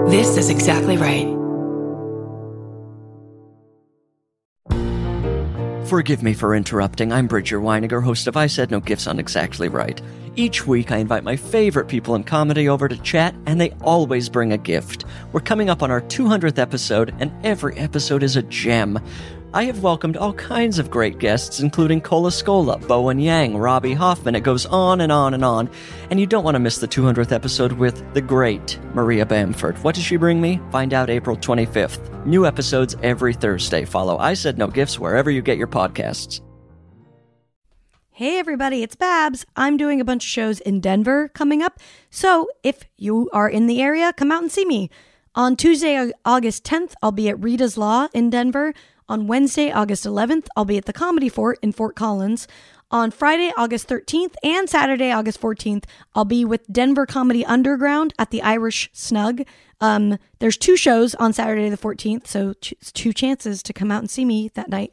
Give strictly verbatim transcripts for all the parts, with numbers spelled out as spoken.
This is exactly right. Forgive me for interrupting. I'm Bridger Weiniger, host of I Said No Gifts on Exactly Right. Each week, I invite my favorite people in comedy over to chat, and they always bring a gift. We're coming up on our two hundredth episode, and every episode is a gem. I have welcomed all kinds of great guests, including Cola Scola, Bowen Yang, Robbie Hoffman. It goes on and on and on. And you don't want to miss the two hundredth episode with the great Maria Bamford. What does she bring me? Find out April twenty-fifth. New episodes every Thursday. Follow I Said No Gifts wherever you get your podcasts. Hey everybody, it's Babs. I'm doing a bunch of shows in Denver coming up. So if you are in the area, come out and see me. On Tuesday, August tenth, I'll be at Rita's Law in Denver. On Wednesday, August eleventh, I'll be at the Comedy Fort in Fort Collins. On Friday, August thirteenth, and Saturday, August fourteenth, I'll be with Denver Comedy Underground at the Irish Snug. Um, there's two shows on Saturday the fourteenth, so ch- two chances to come out and see me that night.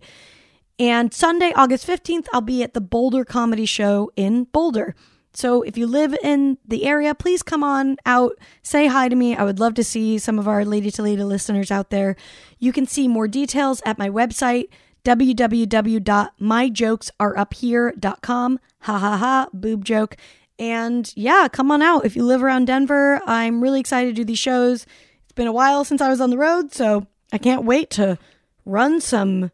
And Sunday, August fifteenth, I'll be at the Boulder Comedy Show in Boulder. So if you live in the area, please come on out, say hi to me. I would love to see some of our Lady to Lady listeners out there. You can see more details at my website, w w w dot my jokes are up here dot com. Ha ha ha, boob joke. And yeah, come on out. If you live around Denver, I'm really excited to do these shows. It's been a while since I was on the road, so I can't wait to run some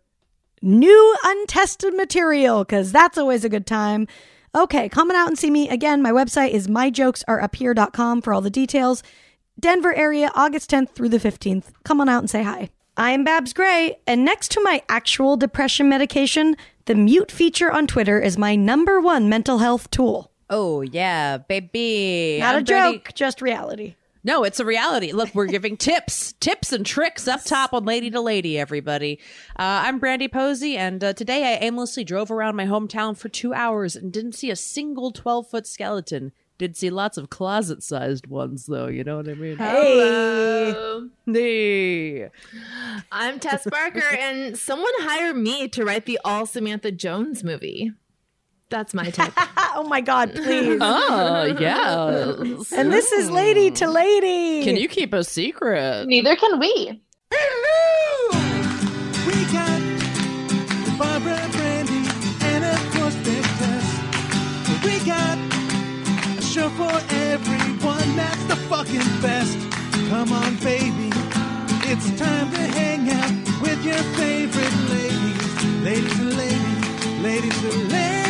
new untested material, because that's always a good time. Okay, come on out and see me. Again, my website is my jokes are up here dot com for all the details. Denver area, August tenth through the fifteenth. Come on out and say hi. I'm Babs Gray, and next to my actual depression medication, the mute feature on Twitter is my number one mental health tool. Oh, yeah, baby. Not I'm a joke, Brandy. just reality. No, it's a reality. Look, we're giving tips, tips and tricks up top on Lady to Lady, everybody. Uh, I'm Brandy Posey, and uh, today I aimlessly drove around my hometown for two hours and didn't see a single twelve-foot skeleton. Did see lots of closet-sized ones, though. You know what I mean? Hello. Hey. I'm Tess Barker, and someone hire me to write the All Samantha Jones movie. That's my type. Oh my God, please. Oh, yeah. And this is Lady to Lady. Can you keep a secret? Neither can we. Hello! We got Barbara, Brandy, and of course Big Tess. We got a show for everyone that's the fucking best. Come on, baby. It's time to hang out with your favorite ladies. Ladies and ladies. Ladies and ladies.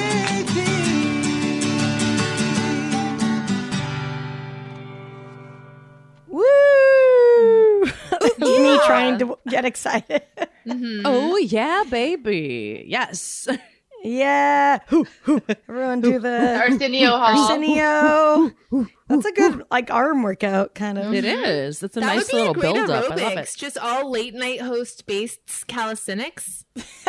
Woo! Me trying to get excited. Mm-hmm. Oh, yeah, baby. Yes. Yeah. Everyone do the Arsenio Hall. Arsenio. That's a good like arm workout kind of. It is. That's a That nice would be little a great build up. I love aerobics. it. Just all late night host based calisthenics.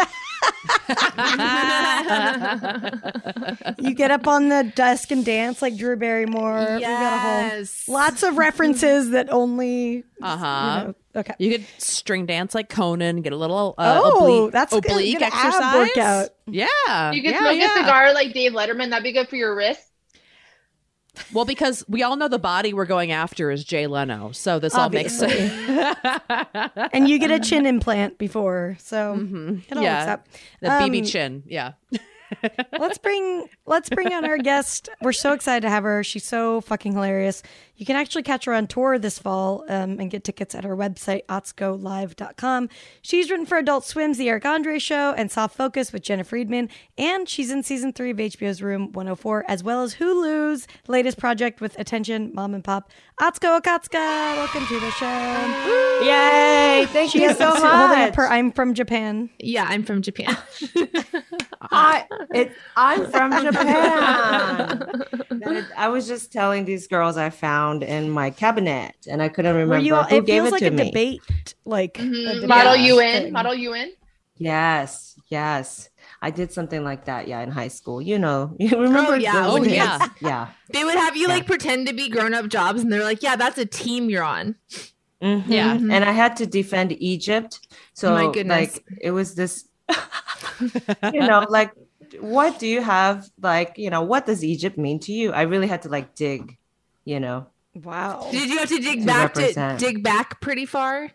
You get up on the desk and dance like Drew Barrymore. Yes. We got a whole lots of references that only Uh huh. you know, okay. You could string dance like Conan, get a little uh, Oh, oblique, that's good. oblique Good ab exercise. workout. Yeah. You could yeah, smoke yeah. a cigar like Dave Letterman. That'd be good for your wrist. Well, because we all know the body we're going after is Jay Leno, so this Obviously. all makes sense. And you get a chin implant before, so Mm-hmm. it all Yeah. works out. The B B Um, chin. Yeah. let's bring let's bring on our guest. We're so excited to have her. She's so fucking hilarious. You can actually catch her on tour this fall um, and get tickets at her website, otsko live dot com. She's written for Adult Swim's The Eric Andre Show and Soft Focus with Jenna Friedman, and she's in season three of H B O's Room one oh four, as well as Hulu's latest project with Attention Mom and Pop, Atsuko Okatsuka. Welcome to the show. Yay! Thank She you is so holding up much. her I'm from Japan. Yeah, I'm from Japan. I, it, I'm from Japan. That- I was just telling these girls I found in my cabinet, and I couldn't remember Were you all, who it gave feels it like to a me. debate, like a debate Model you thing. in. Model you in. Yes, yes. I did something like that, yeah, in high school. You know, you remember? Oh, yeah. girl Oh, days? yeah. yeah. They would have you like pretend to be grown up jobs, and they're like, "Yeah, that's a team you're on." Mhm. Yeah. And I had to defend Egypt. So My goodness. like it was this you know, like what do you have like, you know, what does Egypt mean to you? I really had to like dig, you know. Wow. Did you have to dig To back to represent. dig back pretty far?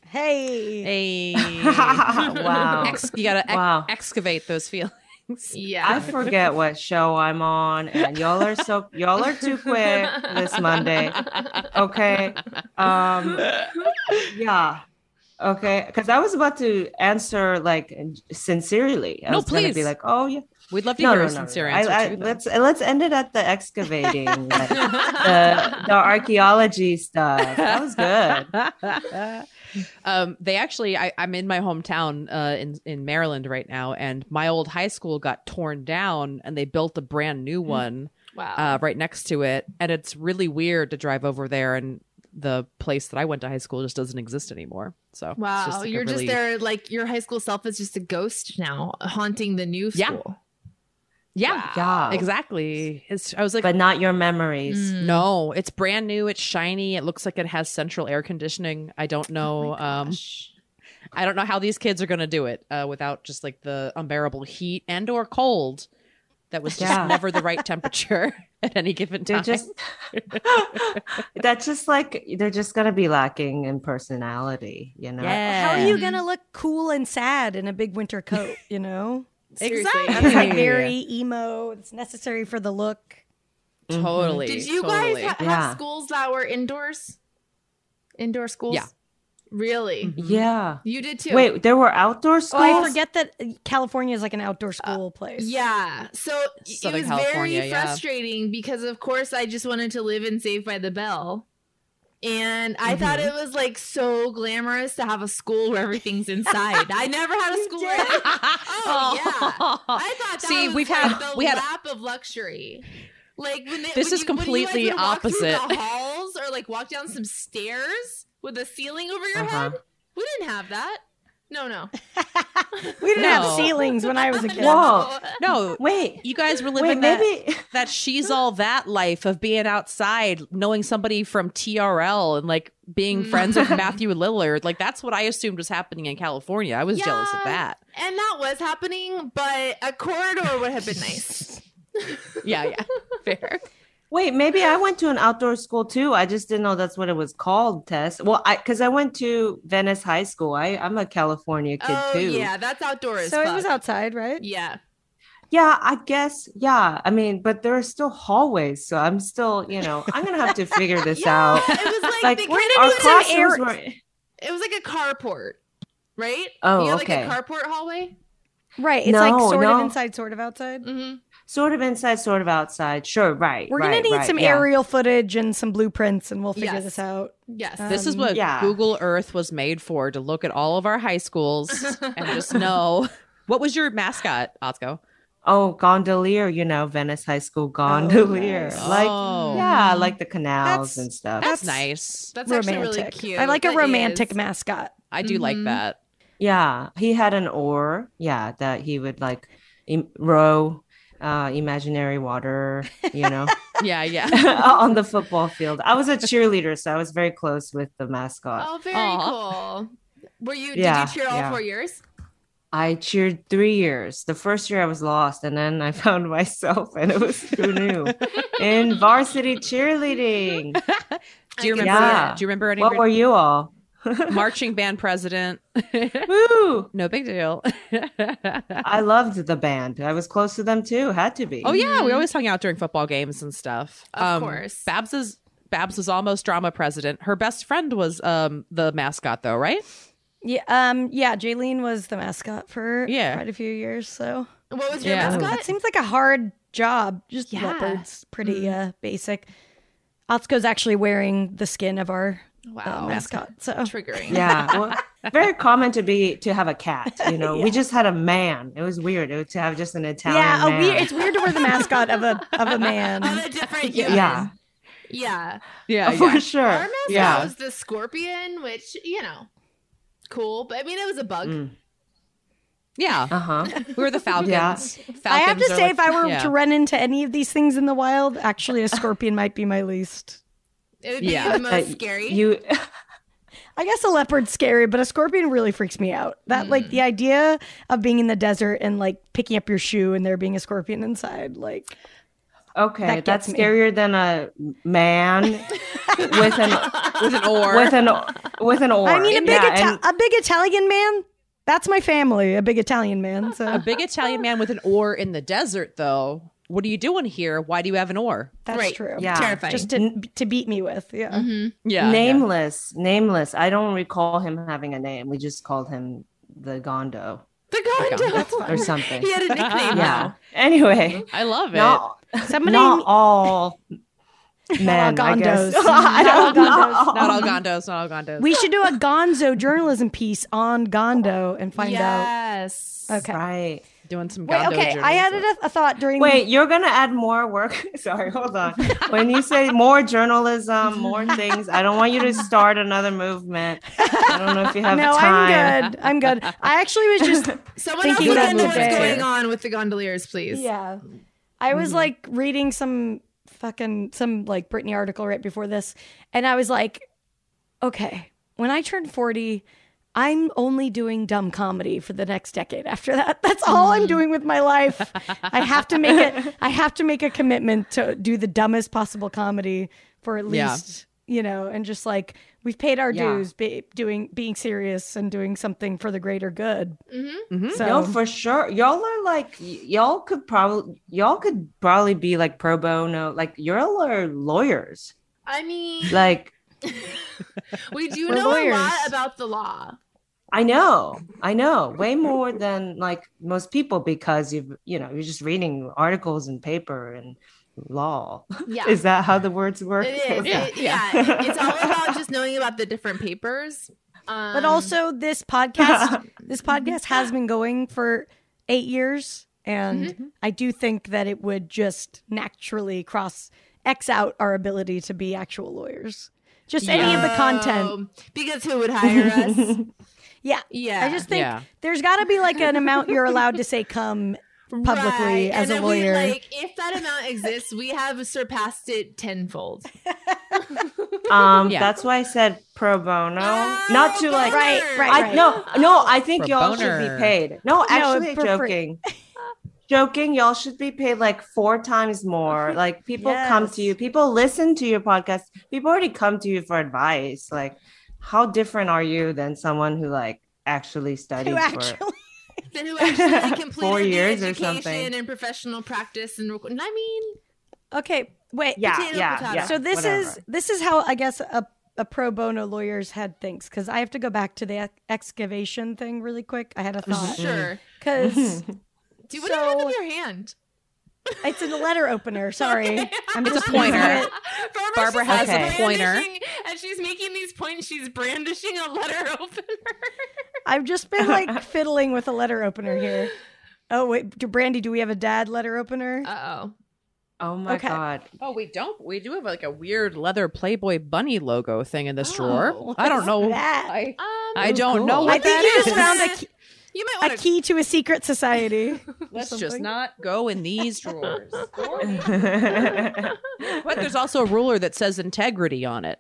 Hey. Hey. Wow. Ex- you gotta ex- Wow. excavate those feelings. Yeah. I forget what show I'm on, and y'all are so y'all are too quick this Monday. Okay. Um. Yeah. Okay. Because I was about to answer like sincerely. I No, was gonna please. be like, oh yeah. We'd love to No, hear no, a no, sincere no. answer. I, I, too, though. let's let's end it at the excavating, like, the the archaeology stuff. That was good. um, they actually, I, I'm in my hometown uh, in in Maryland right now, and my old high school got torn down, and they built a brand new one Wow. uh, right next to it, and it's really weird to drive over there, and the place that I went to high school just doesn't exist anymore. So it's Wow. just like a You're really- just there, like your high school self is just a ghost now, haunting the new Yeah. school. Yeah, Yeah. exactly. It's, I was like, But not your memories. Mm. no, it's brand new. It's shiny. It looks like it has central air conditioning. I don't know. um, I don't know how these kids are going to do it uh, without just like the unbearable heat and or cold that was just Yeah. never the right temperature at any given They're time. just that's just like they're just gonna be lacking in personality, you know. yeah. How are you gonna look cool and sad in a big winter coat? You know, Seriously. that's like very emo. It's necessary for the look. Totally. Did you totally. guys ha- Yeah. have schools that were indoors? Indoor schools? Yeah. Really? Yeah. You did too. Wait, there were outdoor Oh, schools? I forget that California is like an outdoor school place. Yeah. So Southern it was California, very yeah. frustrating because, of course, I just wanted to live in Saved by the Bell. And I thought Mm-hmm. it was like so glamorous to have a school where everything's inside. I never had a school where Oh, yeah. I thought that See, was we've like had- the we had- lap of luxury. Like when they, This when is you, when completely you guys would walk through opposite. the halls or like walk down some stairs with a ceiling over your Uh-huh. head. We didn't have that. No, no. We didn't No. have ceilings when I was a kid. Whoa. No, Wait. you guys were Wait, living that, maybe that she's all that life of being outside, knowing somebody from T R L and like being friends with Matthew Lillard. Like that's what I assumed was happening in California. I was jealous of Yeah. that. And that was happening, but a corridor would have been nice. Yeah, yeah. Fair. Wait, maybe I went to an outdoor school too. I just didn't know that's what it was called, Tess. Well, I because I went to Venice High School. I, I'm a California kid Oh, too. yeah, that's outdoors. So it was outside, right? Yeah. Yeah, I guess. Yeah. I mean, but there are still hallways, so I'm still, you know, I'm gonna have to figure this Yeah, out. it was like, Like they we're kinda gonna our need some classrooms air- were. it was like a carport, right? Oh, you know, okay. like a carport hallway. Right. It's like No, sort of no. inside, sort of outside. Mm-hmm. Sort of inside, sort of outside. Sure, right. We're right, gonna need right, some yeah. aerial footage and some blueprints, and we'll figure Yes. this out. Yes. Uh, This is Um, what yeah. Google Earth was made for, to look at all of our high schools and just know. What was your mascot, Otsko? Oh, gondolier, you know, Venice High School gondolier. nice. Like, Oh. yeah, like the canals That's- and stuff. That's, That's- nice. That's actually Romantic. really cute. I like a That romantic is. mascot. I do like Mhm. that. Yeah, he had an oar. Yeah, that he would like im- row uh imaginary water, you know, Yeah, yeah. on the football field. I was a cheerleader, so I was very close with the mascot. Oh, very Aw. cool. Were you? Yeah, did you cheer all yeah. four years? I cheered three years. The first year I was lost, and then I found myself, and it was who knew in varsity cheerleading. Do you I can remember? see Yeah. it. Do you remember any What were you all? marching band president? Woo! No big deal. I loved the band. I was close to them too. Had to be. Oh yeah, we always hung out during football games and stuff. Of course. Babs is Babs was almost drama president. Her best friend was um the mascot though, right? Yeah. Um. Yeah. Jaylene was the mascot for Yeah. quite a few years. So What was your Yeah. that mascot? seems like a hard job. Just Yeah. leopards, pretty uh basic. Otsko's actually wearing the skin of our uh, Wow. mascot. So Triggering. Yeah, well, very common to be to have a cat. You know, Yeah. we just had a man. It was weird it was to have just an Italian yeah, a man. weird. It's weird to wear the mascot of a of a man. On a different yeah, human. yeah, Yeah. Yeah, for sure. Our mascot Yeah, was the scorpion, which, you know, cool. But I mean, it was a bug. Mm. yeah. uh huh. We were the Falcons. Yeah. Falcons I have to are say, like- if I were yeah. to run into any of these things in the wild, actually, a scorpion might be my least. It would be Yeah. the most Uh, scary. You, I guess a leopard's scary, but a scorpion really freaks me out. That like the idea of being in the desert and like picking up your shoe and there being a scorpion inside, like Okay, That that's gets me. scarier than a man with an With an oar. with an with an oar. I mean, a big yeah, Ita- and- a big Italian man. That's my family, a big Italian man. So a big Italian man with an oar in the desert, though. What are you doing here? Why do you have an oar? that's Right. true. Yeah. Terrifying. Just to to beat me with. Yeah. Mm-hmm. Yeah. nameless, nameless. I don't recall him having a name. We just called him the Gondo The Gondo. or something. He had a nickname. Yeah. now. Anyway, I love it. not, Somebody not all men. I guess. Gondos. I don't Not all know. Not all Gondos. Not all Gondos. We should do a Gonzo journalism piece on Gondo and find Yes. out. Okay. Right. Doing some Wait, Gondo okay. I had journalism. a, a thought during. Wait, you're gonna add more work? Sorry, hold on. When you say more journalism, more things, I don't want you to start another movement. I don't know if you have no, time. I'm good. I'm good. I actually was just Someone else Thinking look that into what's today. going on with the gondoliers, please. yeah. I was Mm-hmm. like reading some fucking some like Britney article right before this, and I was like, okay, when I turn forty, I'm only doing dumb comedy for the next decade after that. That's all I'm doing with my life. I have to make it I have to make a commitment to do the dumbest possible comedy for at Yeah. least, you know, and just like we've paid our Yeah. dues be, doing being serious and doing something for the greater good. Mm-hmm. So No, for sure. Y'all are like y- y'all could probably y'all could probably be like pro bono. Like y'all are lawyers. I mean, Like we do We're know lawyers. a lot about the law. I know, I know, way more than like most people because you've you know you're just reading articles and paper and law. Yeah. Is that how the words work? It is. Okay. It- yeah. It's all about just knowing about the different papers. Um, But also, this podcast, this podcast has been going for eight years, and I do think that it would just naturally cross X out our ability to be actual lawyers. Just any of the content, Oh, because who would hire us? yeah, Yeah. I just think Yeah. there's got to be like an amount you're allowed to say "come" publicly Right. as and a then lawyer. We, like, if that amount exists, we have surpassed it tenfold. Um, Yeah. that's why I said pro bono, Oh, not to like. Right, right, I right. no, no. I think Pro y'all should boner. be paid. No, actually, for free. joking. Joking, y'all should be paid like four times more. Like people come to Yes. you, people listen to your podcast. People already come to you for advice. Like, how different are you than someone who like actually studied Who for? actually, Then who actually completed Four the years or education something. and professional practice and rec- I mean, okay, wait. Yeah, Potato, yeah, potato. yeah. So this whatever. is this is how I guess a, a pro bono lawyer's head thinks, because I have to go back to the ex- excavation thing really quick. I had a thought sure. because Do what do you have So- in your hand? it's in a letter opener. Sorry, I'm It's just a pointer. using it. Barbara, Barbara she's has a like pointer. brandishing- and she's making these points. She's brandishing a letter opener. I've just been like fiddling with a letter opener here. Oh wait, do, Brandy, do we have a dad letter opener? Uh oh. Oh my Okay. god. Oh, we don't. We do have like a weird leather Playboy bunny logo thing in this Oh, drawer. I don't what's know. that? I, Um, I don't cool. know what I think that you just is. found a key, You might a want to. key to a secret society. Let's just something. not go in these drawers. But there's also a ruler that says integrity on it.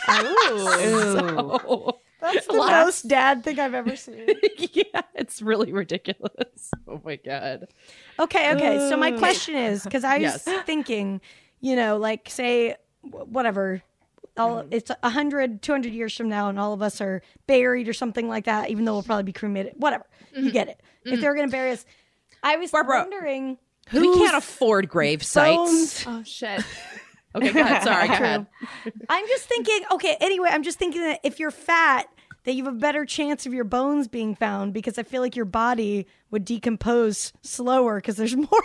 Ooh. So, That's the most dad thing I've ever seen. yeah, it's really ridiculous. Oh my god. Okay, okay. So my question is, because I was Yes. thinking, you know, like say wh- whatever, all, it's a hundred, two hundred years from now, and all of us are buried or something like that. Even though we'll probably be cremated, whatever. You get it. If they're gonna bury us, I was Barbara, wondering We whose can't afford grave sites. bones- Oh shit. Okay, go ahead. Sorry, go ahead. I'm just thinking. Okay, anyway, I'm just thinking that if you're fat, that you have a better chance of your bones being found, because I feel like your body would decompose slower because there's more.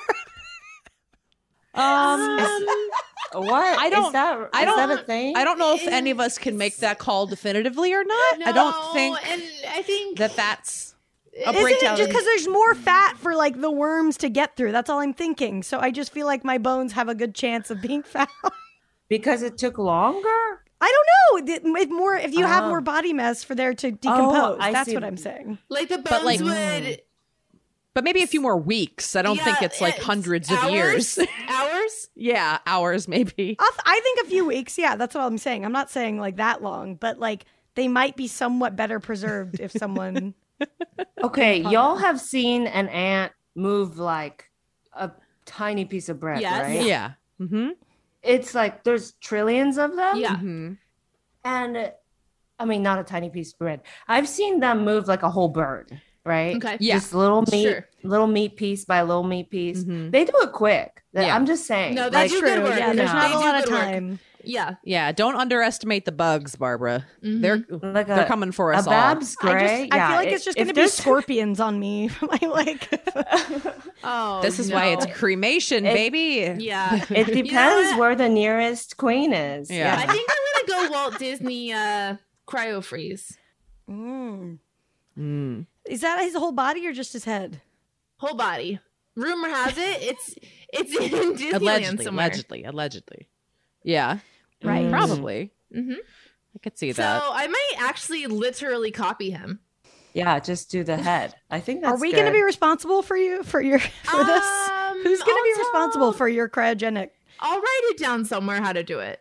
Um, What? I don't- Is that, I is don't- that a thing? I don't know if any of us can make that call definitively or not. I don't No, think and I think that that's a Isn't it breakdown. just because there's more fat for like the worms to get through? That's all I'm thinking. So I just feel like my bones have a good chance of being found. Because it took longer? I don't know. The- If more, if you have Oh. more body mass for there to decompose, I that's see. what I'm saying. like the bones But, like- would. but maybe a few more weeks. I don't think Yeah, it's like it's hundreds of hours? years. Hours? Yeah, hours maybe. I'll, I think a few weeks. Yeah, that's what I'm saying. I'm not saying like that long, but like they might be somewhat better preserved if someone. Okay, y'all have seen an ant move like a tiny piece of bread, Yes. right? Yeah. Mm-hmm. It's like there's trillions of them. Yeah. Mm-hmm. And I mean, not a tiny piece of bread. I've seen them move like a whole bird, right? Okay. Yeah. Just little meat, Sure. little meat piece by little meat piece. Mhm. They do it quick. Yeah. I'm just saying. No, they like, do good work. Yeah, you there's know, not They a do lot of good work. time. Yeah. Yeah, don't underestimate the bugs, Barbara. Mhm. They're like a, they're coming for a us all. Babs I, Gray. just, I yeah, feel like if- it's just if going to be there's- scorpions on me. I like. Oh, This is no. why it's cremation, It- baby. Yeah. It know depends what? where the nearest queen is. Yeah. I think I'm gonna go Walt Disney uh cryo freeze. Mm. Mm. Is that his whole body or just his head? Whole body. Rumor has it it's it's in Disneyland Allegedly, somewhere. allegedly, allegedly. Yeah, Right. Mm. probably. Mhm. I could see So that. I might actually literally copy him. Yeah, just do the head. I think that's Are we going to good. be responsible for you for your for this? Um, Who's going to be I'll responsible tell- for your cryogenic? I'll write it down somewhere how to do it.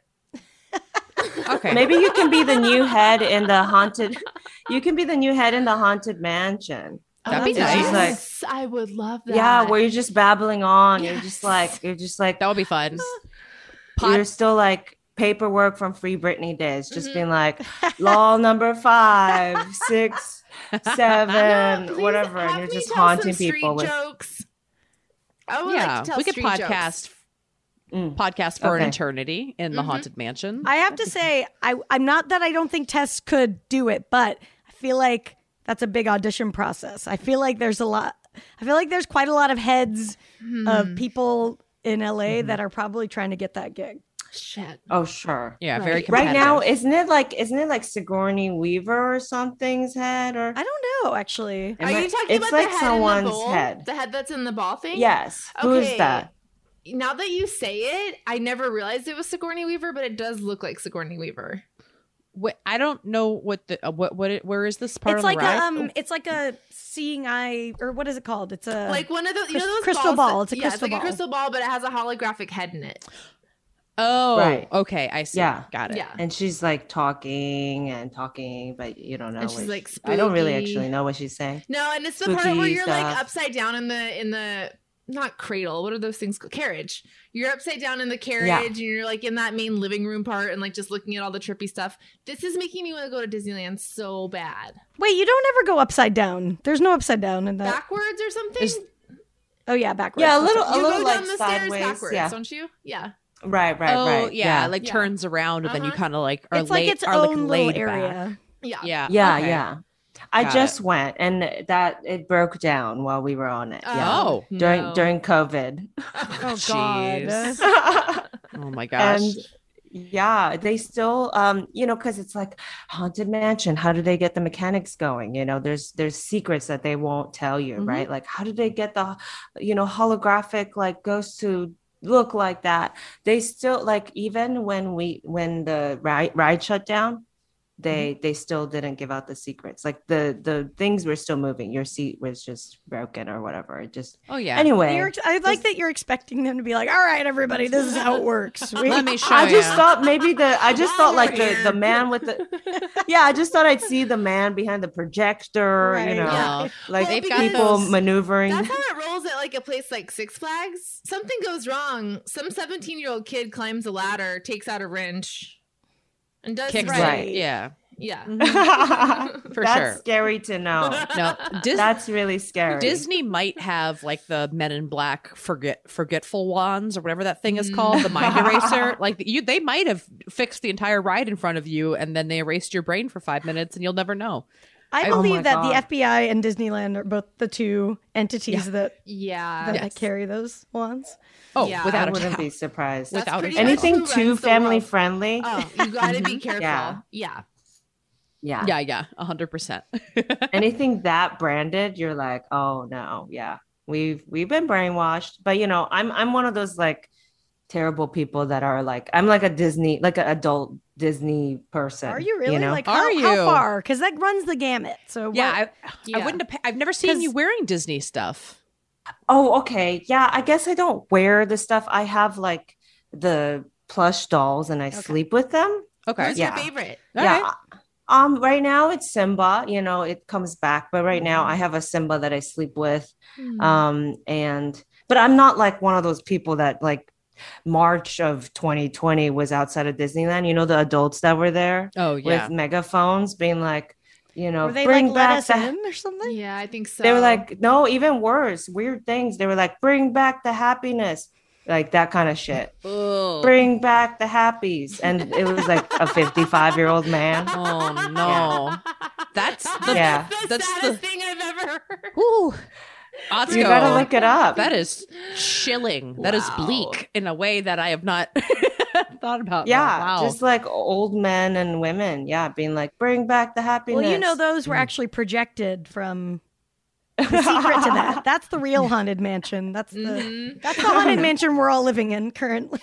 Okay, Maybe you can be the new head in the haunted. You can be the new head in the haunted mansion. That'd be It's nice. just like- Yes, I would love that. Yeah, where you're just babbling on. You're just Yes. like you're just like that would be fun. you're still like paperwork from Free Britney days, just Mhm. being like law number five, six, seven, Please whatever, and have you're me just tell haunting some street people with. jokes. I would Yeah, like to tell we could street podcast jokes. Mm. podcast for an Okay. eternity in the Mhm. haunted mansion. I have to say, I I'm not that I don't think Tess could do it, but I feel like that's a big audition process. I feel like there's a lot. I feel like there's quite a lot of heads Hmm. of people in L A Mm-hmm. that are probably trying to get that gig. Shit. Oh, sure. yeah, Right. very Right competitive. Right now, isn't it like isn't it like Sigourney Weaver or something's head or I don't know, actually. Am Are I- you talking it's about like the head someone's in the bowl? head. The head that's in the ball thing? Yes. Who is Okay. that? Now that you say it, I never realized it was Sigourney Weaver, but it does look like Sigourney Weaver. Wait, I don't know what the uh, what what it, where is this part It's of like the ride? a um, it's like a seeing eye, or what is it called? It's a Like one of those, you crys- know those crystal balls ball. that- It's a yeah, crystal it's like ball. a crystal ball, but it has a holographic head in it. oh, Right. okay, I see. Yeah. Got it. Yeah. And she's like talking and talking, but you don't know. And she's, what like, she- I don't really spooky. actually know what she's saying. No, and it's the part where Spooky you're like stuff. upside down in the in the not cradle. What are those things called? Carriage. You're upside down in the carriage, Yeah. and you're like in that main living room part, and like just looking at all the trippy stuff. This is making me want to go to Disneyland so bad. Wait, you don't ever go upside down. There's no upside down in that. Backwards or something? Is- Oh yeah, backwards. Yeah, a That's little, right. a you little go like down the sideways. stairs backwards, Yeah, don't you? Yeah. right, right, oh, right. yeah, like Yeah. turns around and then you Uh-huh. kind of like are It's like laid- its are like own laid little back. area. Yeah. Yeah, yeah, okay. yeah. I Got just went, and that it broke down while we were on it. Yeah, Oh. during no. during COVID. Oh Jeez. god. Oh my gosh. And yeah, they still um you know, because it's like haunted mansion, how do they get the mechanics going? You know, there's there's secrets that they won't tell you, Mhm. right? Like how do they get the you know holographic like ghost to look like that? They still like, even when we when the ride ride shut down, they they still didn't give out the secrets. Like the the things were still moving. Your seat was just broken or whatever. It just oh yeah. anyway. You're, I like that you're expecting them to be like, all right, everybody, this is how it works. We- Let me show I just ya. thought maybe the I just thought like the Weird. the man with the yeah I just thought I'd see the man behind the projector, Right. you know, Yeah. like Well, They've got people those- maneuvering. That's how it rolls at like a place like Six Flags. Something goes wrong. Some seventeen year old kid climbs a ladder, takes out a wrench, and does Kicks right. Right. it. Yeah. Yeah. For That's sure. scary to know. No, Dis- That's really scary. Disney might have like the Men in Black forget forgetful wands or whatever that thing is called, the mind eraser. Like you, they might have fixed the entire ride in front of you, and then they erased your brain for five minutes, and you'll never know. I Oh believe my that the God. F B I and Disneyland are both the two entities that, Yeah. that Yes. carry those wands. Oh, Yeah. I without a wouldn't doubt. be surprised. That's without a pretty doubt. much Anything who too runs the family world. friendly. Oh, you gotta be careful. Yeah. Yeah. Yeah. Yeah, yeah, a hundred percent. Anything that branded, you're like, oh no, yeah. We've we've been brainwashed. But you know, I'm I'm one of those like terrible people that are like, I'm like a Disney, like an adult Disney person. Are you really? know? Like, Are how, you? how far? Because that runs the gamut. So Yeah, what- I, I Yeah. wouldn't. Have, I've never seen 'Cause- you wearing Disney stuff. Oh, okay. Yeah, I guess I don't wear the stuff. I have like the plush dolls and I sleep with them. Okay. Who's Yeah. your favorite? All yeah. right. Um, right now it's Simba, you know, it comes back, but right now Mm-hmm. I have a Simba that I sleep with. Hmm. Um, and but I'm not like one of those people that like March of twenty twenty was outside of Disneyland. You know, the adults that were there Oh yeah. with megaphones being like, you know, Were they bring like let back us the in or something? Yeah, I think so. They were like, no, even worse, weird things. They were like, bring back the happiness, like that kind of shit. Ugh. Bring back the happies. And it was like a fifty-five year old man. Oh no. That's the Yeah. the that's saddest the thing I've ever heard. Ooh. Atsuko, You gotta look it up. that is chilling. That is Wow. bleak in a way that I have not thought about. Yeah, Wow. just like old men and women. Yeah, being like, bring back the happiness. Well, you know, those were actually projected from the secret to that. That's the real haunted mansion. That's the Mhm. that's the haunted mansion we're all living in currently.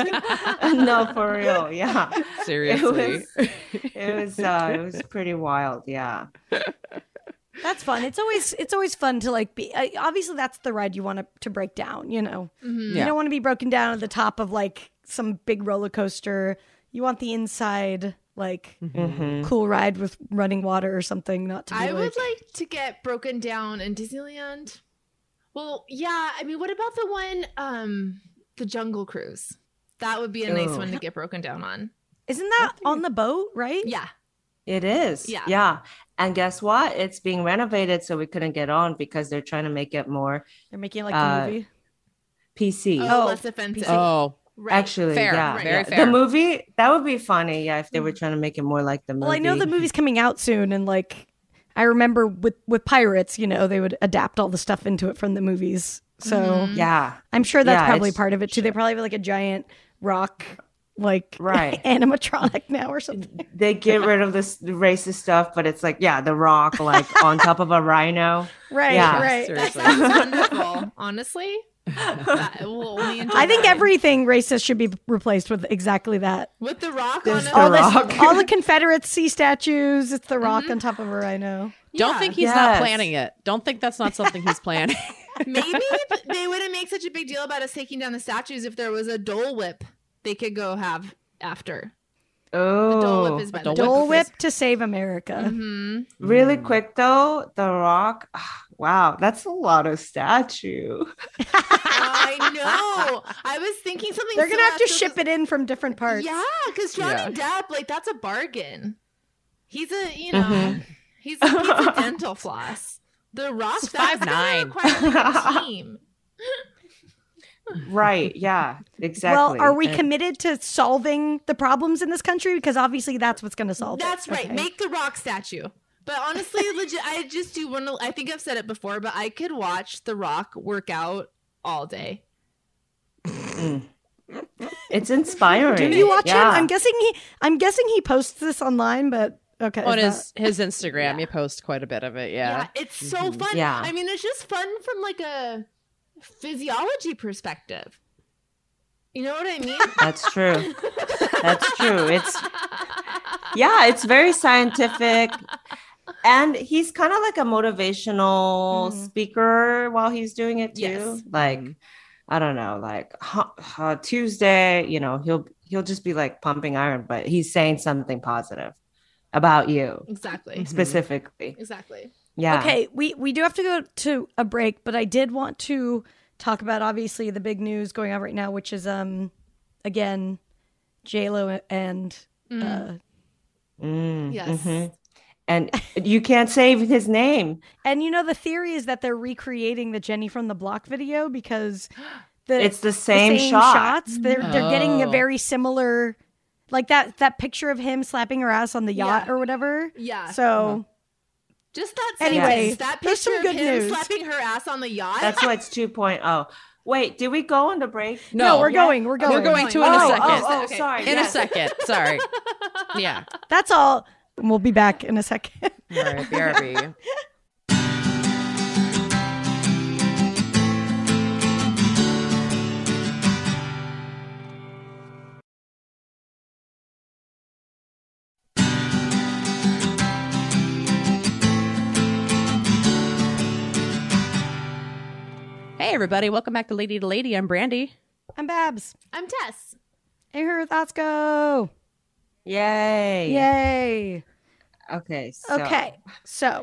No, for real. Yeah, Seriously. It was. It was. Uh, it was pretty wild. Yeah. That's fun. It's always it's always fun to like be. Uh, obviously, that's the ride you want to to break down. You know, Mhm. you don't want to be broken down at the top of like some big roller coaster. You want the inside like Mhm. cool ride with running water or something. Not to be I like, would like to get broken down in Disneyland. Well, yeah. I mean, what about the one, um, the Jungle Cruise? That would be a nice Ooh. one to get broken down on. Isn't that on the boat? Right? Yeah. It is. Yeah. Yeah. And guess what? It's being renovated, so we couldn't get on because they're trying to make it more They're making it like Uh, the movie. P C. Oh, Oh, less offensive. Oh. Right. Actually, Fair, yeah, very yeah. fair. The movie that would be funny, yeah, if they were trying to make it more like the movie. Well, I know the movie's coming out soon, and like I remember with with Pirates, you know, they would adapt all the stuff into it from the movies. So Mhm. Yeah, I'm sure that's Yeah, probably it's- part of it too. They probably have like a giant rock, like Right. animatronic now or something. they get rid of this racist stuff, but it's like, yeah, the rock like on top of a rhino. Right, Yeah, right. That seriously. sounds wonderful. Honestly, that will only enjoy I think that. everything racist should be replaced with exactly that. with the rock There's on it. The all, this, Rock. all the Confederacy statues, it's the rock Mhm. on top of a rhino. Don't Yeah. think he's not Yes. planning it. Don't think that's not something he's planning. Maybe they wouldn't make such a big deal about us taking down the statues if there was a Dole Whip they could go have after. The Dole Oh, Whip is by Dole the Whip Dole is- Whip to save America. hmm really quick though, the rock. ah, Wow, that's a lot of statue. I know. I was thinking something. They're gonna have to similar ship it in from different parts. Yeah, because Johnny Depp, like, that's a bargain. He's a, you know, Mhm. he's a piece of dental floss. The Rock, He's that's five nine. gonna require like a team. Right? Yeah, exactly. Well, are we And- committed to solving the problems in this country? Because obviously that's what's going to solve That's it. right. Okay. Make the Rock statue. But honestly, legit, I just do want to. I think I've said it before, but I could watch The Rock work out all day. It's inspiring. Do you watch yeah. him? I'm guessing he. I'm guessing he posts this online, but okay. On is his his Instagram, Yeah. you post quite a bit of it. Yeah, Yeah. it's so fun. Yeah. I mean, it's just fun from like a physiology perspective. You know what I mean? That's true. That's true. It's yeah, it's very scientific. And he's kind of like a motivational Mhm. speaker while he's doing it too. Yes. Like, I don't know, like huh, uh, Tuesday, you know, he'll he'll just be like pumping iron, but he's saying something positive about you Exactly. specifically. Exactly. Yeah. Okay, we we do have to go to a break, but I did want to talk about obviously the big news going on right now, which is um again J Lo and uh, Mm, Yes. mhm. And you can't save his name. and you know the theory is that they're recreating the Jenny from the Block video because the It's the the same, shot. shots. They're they're getting a Oh. very similar, like that that picture of him slapping her ass on the yacht Yeah. or whatever. Yeah. So Just that Anyway, sentence, that there's some picture of good him news. slapping her ass on the yacht. That's why it's two point oh. Wait, did we go on the break? no, we're yeah. going, we're going, We're going to in oh, a second. Oh, oh, Okay. sorry. In yes. a second. Sorry. Yeah. That's all. We'll be back in a second. All right. B R B. Hey, everybody. Welcome back to Lady to Lady. I'm Brandy. I'm Babs. I'm Tess. Hey, her thoughts go. Yay. Yay. Okay. So. Okay, so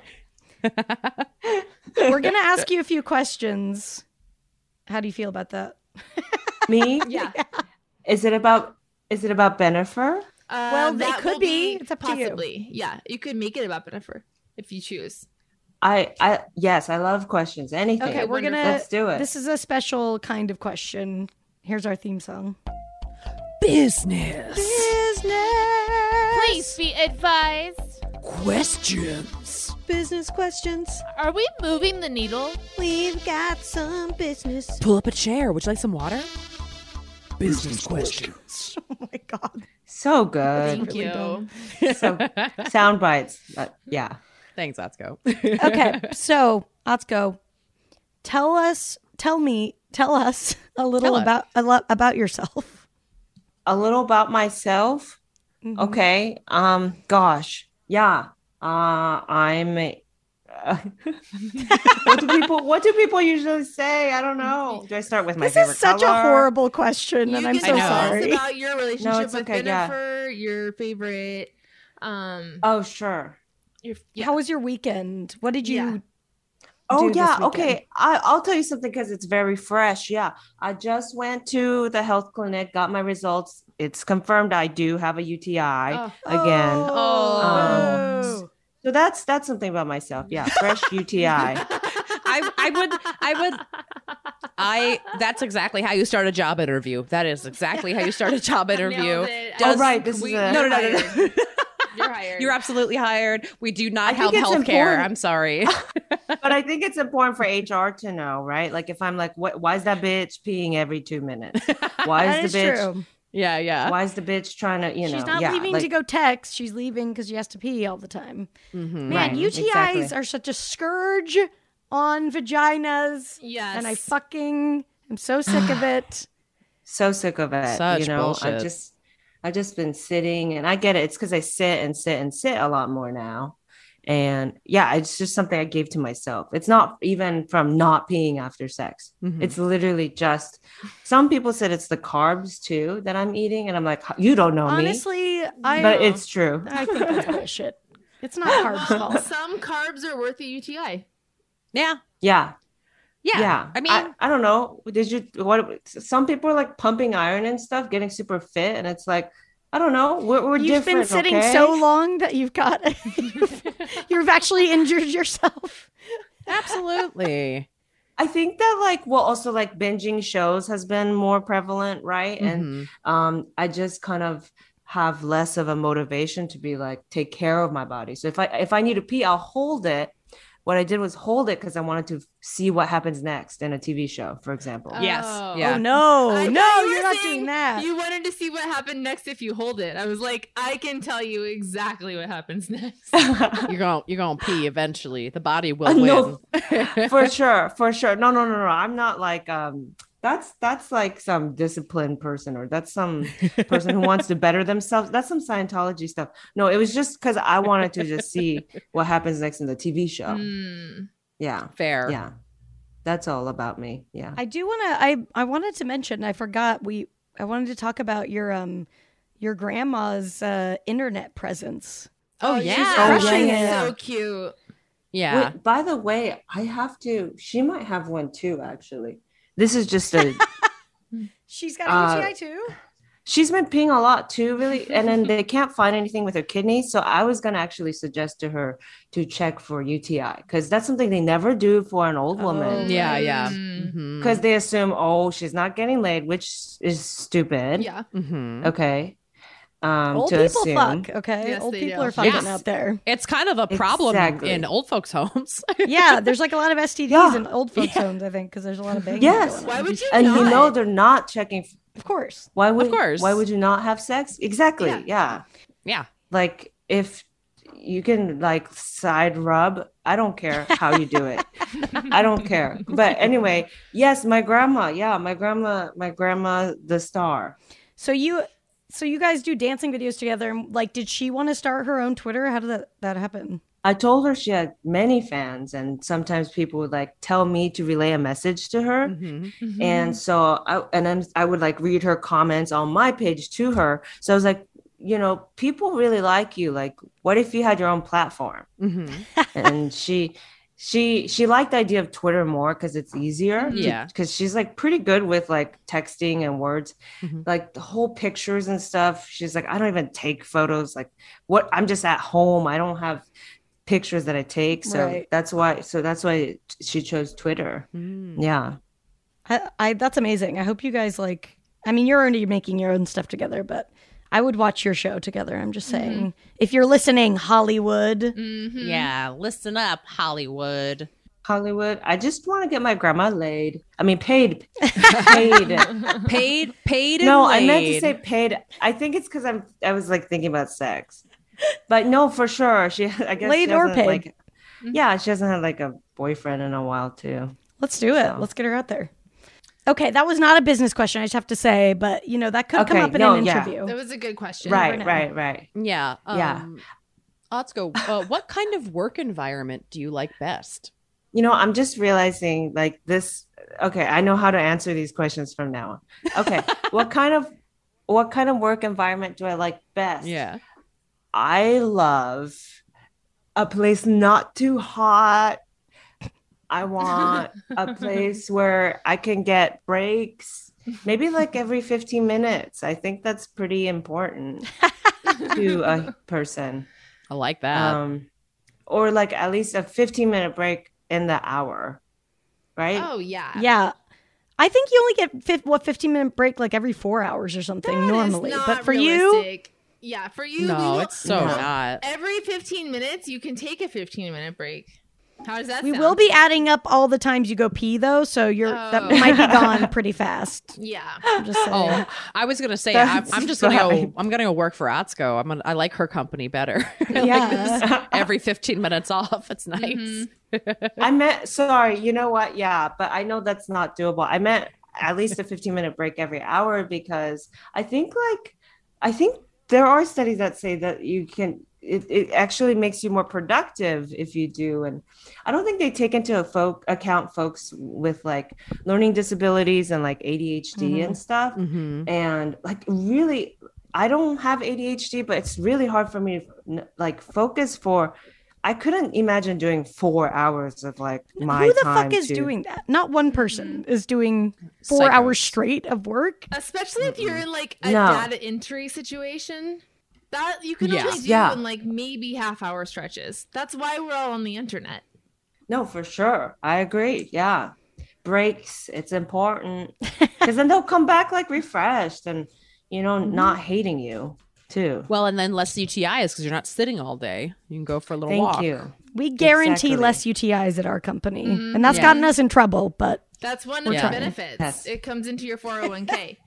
we're gonna ask you a few questions. How do you feel about that? Me? Yeah. Is it about is it about Bennifer? Uh, Well, they that could will be. It's up to you. possibly. Yeah, you could make it about Bennifer if you choose. I I yes, I love questions. Anything. Okay, we're gonna. Let's do it. This is a special kind of question. Here's our theme song. Business. Business. Please be advised. Questions. Business questions. Are we moving the needle? We've got some business. Pull up a chair. Would you like some water? Business questions. Oh my god. So good. Thank really you. dumb. So sound bites. Uh, yeah. Thanks, Atsuko. Okay, so Atsuko, tell us, tell me, tell us a little Tell us. about a lot about yourself. A little about myself. Mhm. Okay. Um gosh. Yeah. Uh I'm a uh, what do people what do people usually say? I don't know. Do I start with my This favorite is such color? a horrible question, You and I'm can so I know. tell us sorry. about your relationship it's with okay, yeah. Bennifer, your favorite. Um, Oh, sure. your, yeah. How was your weekend? What did you? Yeah. Oh do this yeah, weekend? okay. I, I'll tell you something because it's very fresh. Yeah, I just went to the health clinic, got my results. It's confirmed I do have a U T I Oh. again. Oh. Um, So that's that's something about myself. Yeah, fresh U T I. I, I would, I would, I, that's exactly how you start a job interview. That is exactly how you start a job interview. Nailed it. Oh, right, this We- is a- No, no, no, no, no. You're hired. You're absolutely hired. We do I not think have it's health care. important. I'm sorry. But I think it's important for H R to know, right? Like if I'm like, what? Why is that bitch peeing every two minutes? Why That is is the bitch? true. Yeah, yeah. Why is the bitch trying to, you know? She's not yeah, leaving like- to go text. She's leaving because she has to pee all the time. Mhm. Man, Right, U T Is exactly. are such a scourge on vaginas, Yes. and I fucking am so sick of it. So sick of it. Such you know, bullshit. I just I just been sitting, and I get it. It's because I sit and sit and sit a lot more now. And yeah, it's just something I gave to myself. It's not even from not peeing after sex. Mhm. It's literally just some people said it's the carbs too that I'm eating. And I'm like, you don't know Honestly, me. I But it's true. I think that's bullshit. It's not carbs' fault. Some carbs are worth a U T I. Yeah. Yeah. Yeah. Yeah. I mean, I, I don't know. Did you what some people are like pumping iron and stuff, getting super fit, and it's like, I don't know. We're, we're You've different. been sitting okay? so long that you've got you've actually injured yourself. absolutely. I think that like well also like binging shows has been more prevalent, right? And Mhm. um I just kind of have less of a motivation to be like take care of my body. So if I if I need to pee, I'll hold it. What I did was hold it because I wanted to see what happens next in a T V show, for example. Yes. Oh. Yeah. Oh no, I no, thought you you're were not saying doing that. You wanted to see what happened next if you hold it. I was like, I can tell you exactly what happens next. You're going to you're going to pee eventually. The body will Uh, win. no. for sure, for sure. No, no, no, no. I'm not like um that's that's like some disciplined person or that's some person who wants to better themselves. That's some Scientology stuff. No, it was just because I wanted to just see what happens next in the T V show. Mm. Yeah. Fair. Yeah. That's all about me. Yeah. I do want to. I I wanted to mention. I forgot. We. I wanted to talk about your um, your grandma's uh, internet presence. Oh, she's yeah. Oh, yeah, crushing yeah, it. yeah. So cute. Yeah. Wait, by the way, I have to. She might have one too. Actually, this is just a. She's got Uh, a U T I too. She's been peeing a lot too, really, and then they can't find anything with her kidneys. So I was gonna actually suggest to her to check for U T I because that's something they never do for an old Oh. woman. Yeah, yeah. Mm. Mhm. Because they assume, oh, she's not getting laid, which is stupid. Yeah. Mhm. Okay. Um, Old to people assume. fuck. Okay, Yes, old they people do. are fucking Yes. out there. It's kind of a problem Exactly. in old folks' homes. Yeah, there's like a lot of S T Ds Yeah. in old folks' homes. I think because there's a lot of banging. Yes. going on. Why would you And not? you know they're not checking. f- Of course. Why would? course. Why would you not have sex? Exactly. Yeah. Yeah. yeah. Like if you can like side rub, I don't care how you do it. I don't care. But anyway, yes, my grandma. Yeah, my grandma. My grandma, the star. So you, so you guys do dancing videos together. And like, did she want to start her own Twitter? How did that that happen? I told her she had many fans, and sometimes people would like tell me to relay a message to her. Mhm. And so I and then I would like read her comments on my page to her. So I was like, you know, people really like you. Like, what if you had your own platform? Mhm. And she she she liked the idea of Twitter more because it's easier. Yeah. Because she's like pretty good with like texting and words, Mhm. like the whole pictures and stuff. She's like, I don't even take photos. Like, what? I'm just at home. I don't have pictures that I take. So Right. that's why. So that's why she chose Twitter. Mm. Yeah. I, I that's amazing. I hope you guys like. I mean, you're already making your own stuff together, but I would watch your show together. I'm just saying, if you're listening, Hollywood. Mhm. Yeah, listen up, Hollywood. Hollywood. I just want to get my grandma laid. I mean, paid. Paid. Paid, paid. And No, I meant to laid. say paid. I think it's because I'm. I was like thinking about sex, but no, for sure. She. I guess Laid she or hasn't, paid. Like, yeah, she hasn't had like a boyfriend in a while too. Let's do it. So. Let's get her out there. Okay, that was not a business question. I just have to say, but you know that could come Okay, up in no, an yeah. interview. That was a good question. Right, know. right, right. Yeah. Um, Yeah. Atsuko, uh, what kind of work environment do you like best? You know, I'm just realizing like this. Okay, I know how to answer these questions from now on. Okay, what kind of what kind of work environment do I like best? Yeah. I love a place not too hot. I want a place where I can get breaks, maybe like every fifteen minutes. I think that's pretty important to a person. I like that. Um, or like at least a fifteen minute break in the hour, right? Oh yeah. Yeah, I think you only get fif- what fifteen minute break like every four hours or something That is normally. not But for you, realistic. Yeah, for you. we no, will- it's so No. not. Every fifteen minutes, you can take a fifteen minute break. How does that we sound? will be adding up all the times you go pee though, so you're that Oh. might be gone pretty fast. Yeah. I'm just saying. Oh, I was gonna say I'm, That's I'm just gonna go. fine. I'm gonna go work for Atsuko. I'm gonna. I like her company better. Like, Yeah. this every fifteen minutes off. It's nice. Mhm. I meant, sorry, you know what? Yeah, but I know that's not doable. I meant at least a fifteen minute break every hour because I think like, I think there are studies that say that you can, it, it actually makes you more productive if you do. And I don't think they take into a folk, account folks with like learning disabilities and like A D H D Mhm. and stuff. Mm-hmm. And like really, I don't have A D H D, but it's really hard for me to like focus for, I couldn't imagine doing four hours of like my Who the time fuck is to- doing that? Not one person is doing four Psychos. hours straight of work. Especially if you're in like a No. data entry situation. That you can Yeah. only do Yeah. in like maybe half hour stretches. That's why we're all on the internet. No, for sure. I agree. Yeah. Breaks, it's important. Because then they'll come back like refreshed and, you know, Mm-hmm. not hating you too. Well, and then less U T Is because you're not sitting all day. You can go for a little Thank walk. you. We guarantee Exactly. less U T Is at our company, Mhm. and that's Yeah. gotten us in trouble. But That's one We're of the trying. benefits. Yes. It comes into your four oh one k.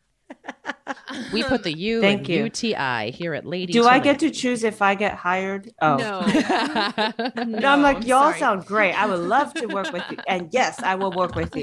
We put the U Thank in you. U T I here at Lady. Do I get Tonight. to choose if I get hired? Oh. No. And I'm like, y'all sorry. sound great. I would love to work with you. And yes, I will work with you.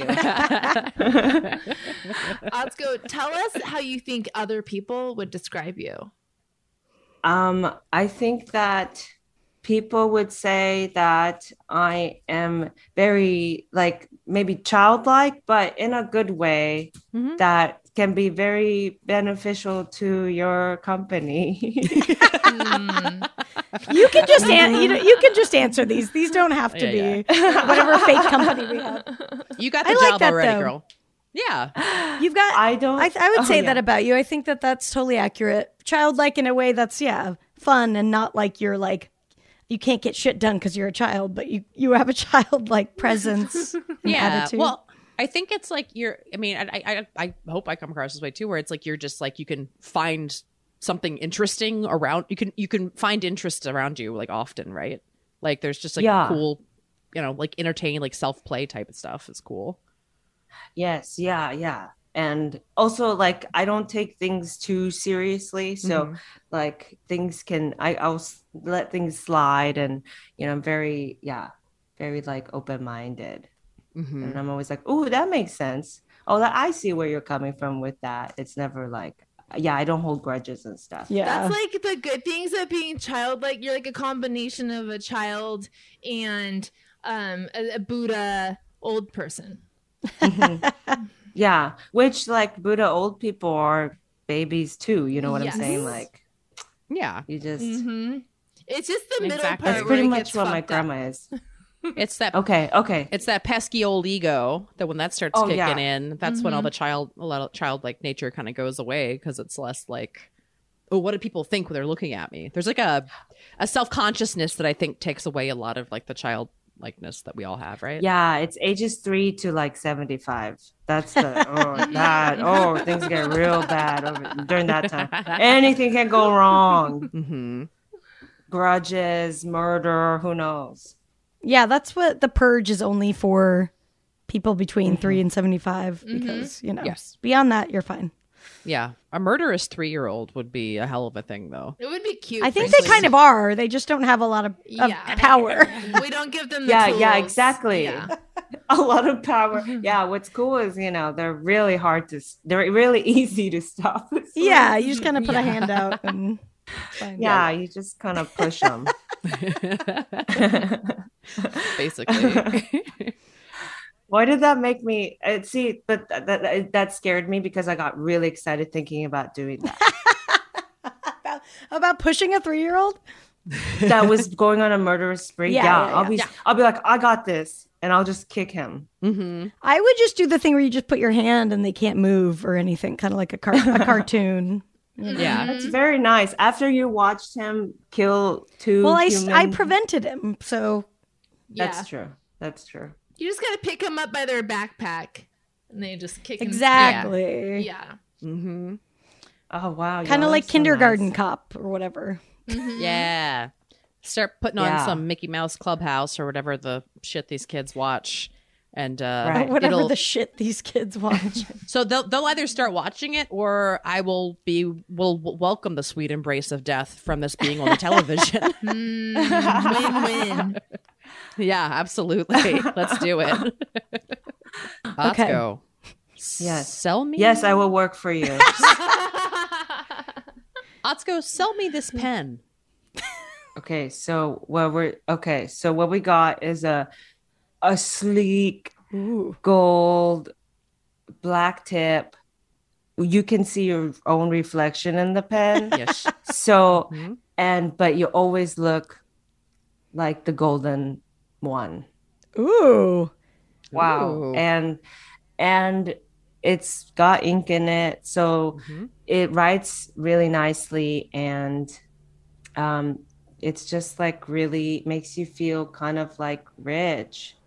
Atsuko, tell us how you think other people would describe you. Um, I think that people would say that I am very like maybe childlike, but in a good way Mhm. that can be very beneficial to your company. Hmm. you can just an- you know you can just answer these. These don't have to Yeah, be whatever fake company we have. You got the I like job that, already, though. girl. Yeah. You've got. I don't. I, I would oh, say yeah. that about you. I think that that's totally accurate. Childlike in a way that's yeah fun and not like you're like you can't get shit done because you're a child, but you you have a childlike presence. And Yeah. attitude. Well, I think it's like you're. I mean, I, I I hope I come across this way too, where it's like you're just like you can find something interesting around. You can you can find interest around you like often, right? Like there's just like Yeah. cool, you know, like entertaining, like self play type of stuff is cool. Yes, yeah, yeah. And also like I don't take things too seriously. So Mhm. like things can I, I'll s- let things slide and you know, I'm very, yeah, very like open-minded. Mhm. And I'm always like, oh, that makes sense. Oh, that I see where you're coming from with that. It's never like, yeah, I don't hold grudges and stuff. yeah, That's like the good things of being childlike. You're like a combination of a child and um, a, a Buddha old person. Mhm. Yeah, which like Buddha old people are babies too. You know what Yes. I'm saying? Like Yeah. you just hmm It's just the middle Exactly. part. that's where pretty it much gets what my fucked up. grandma is. It's that Okay, okay. it's that pesky old ego that when that starts Oh, kicking yeah. in, that's when all Mhm. the child a lot of childlike nature kind of goes away because it's less like, oh, what do people think when they're looking at me? There's like a a self consciousness that I think takes away a lot of like the childlikeness that we all have, right? Yeah, it's ages three to like seventy-five. That's the oh that oh things get real bad over, during that time. Anything can go wrong. Mm-hmm. Grudges, murder, who knows? Yeah, that's what the purge is only for people between Mm-hmm. three and seventy-five because, you know, Yes. beyond that, you're fine. Yeah, a murderous three year old would be a hell of a thing, though. It would be cute. I think frankly. they kind of are. They just don't have a lot of, of Yeah. power. We don't give them the Yeah, tools. yeah, exactly. Yeah. A lot of power. Yeah, what's cool is, you know, they're really hard to, they're really easy to stop. Yeah, you just kind of put Yeah. a hand out and it's fine. Yeah, you just kind of push them. Basically. Why did that make me uh, see? But that, that that scared me because I got really excited thinking about doing that. about, about pushing a three-year-old? That was going on a murderous spree. Yeah, Yeah, yeah, I'll yeah. be Yeah. I'll be like, I got this, and I'll just kick him. Mm-hmm. I would just do the thing where you just put your hand and they can't move or anything, kind of like a, car- a cartoon. Yeah. That's very nice. After you watched him kill two, Well, I, s- human, I prevented him, so That's Yeah. true. That's true. You just gotta pick them up by their backpack, and they just kick. and- exactly. Yeah. Mm-hmm. Oh wow, Kind y'all of are like so kindergarten nice. cop or whatever. Mhm. Yeah. Start putting on Yeah. some Mickey Mouse Clubhouse or whatever the shit these kids watch. And uh Right. Whatever it'll- the shit these kids watch. so they'll they'll either start watching it or I will be will w- welcome the sweet embrace of death from this being on the television. Mm, win-win. Yeah, absolutely. Let's do it. Let's Okay. go. Yes. Sell me. Yes, I will work for you. Atsuko, sell me this pen. Okay, so what we're okay, so what we got is a a sleek Ooh. gold black tip. You can see your own reflection in the pen. Yes. So Mhm. and but you always look like the golden one. Ooh. Wow. Ooh. And and it's got ink in it, so Mhm. it writes really nicely, and um it's just like really makes you feel kind of like rich.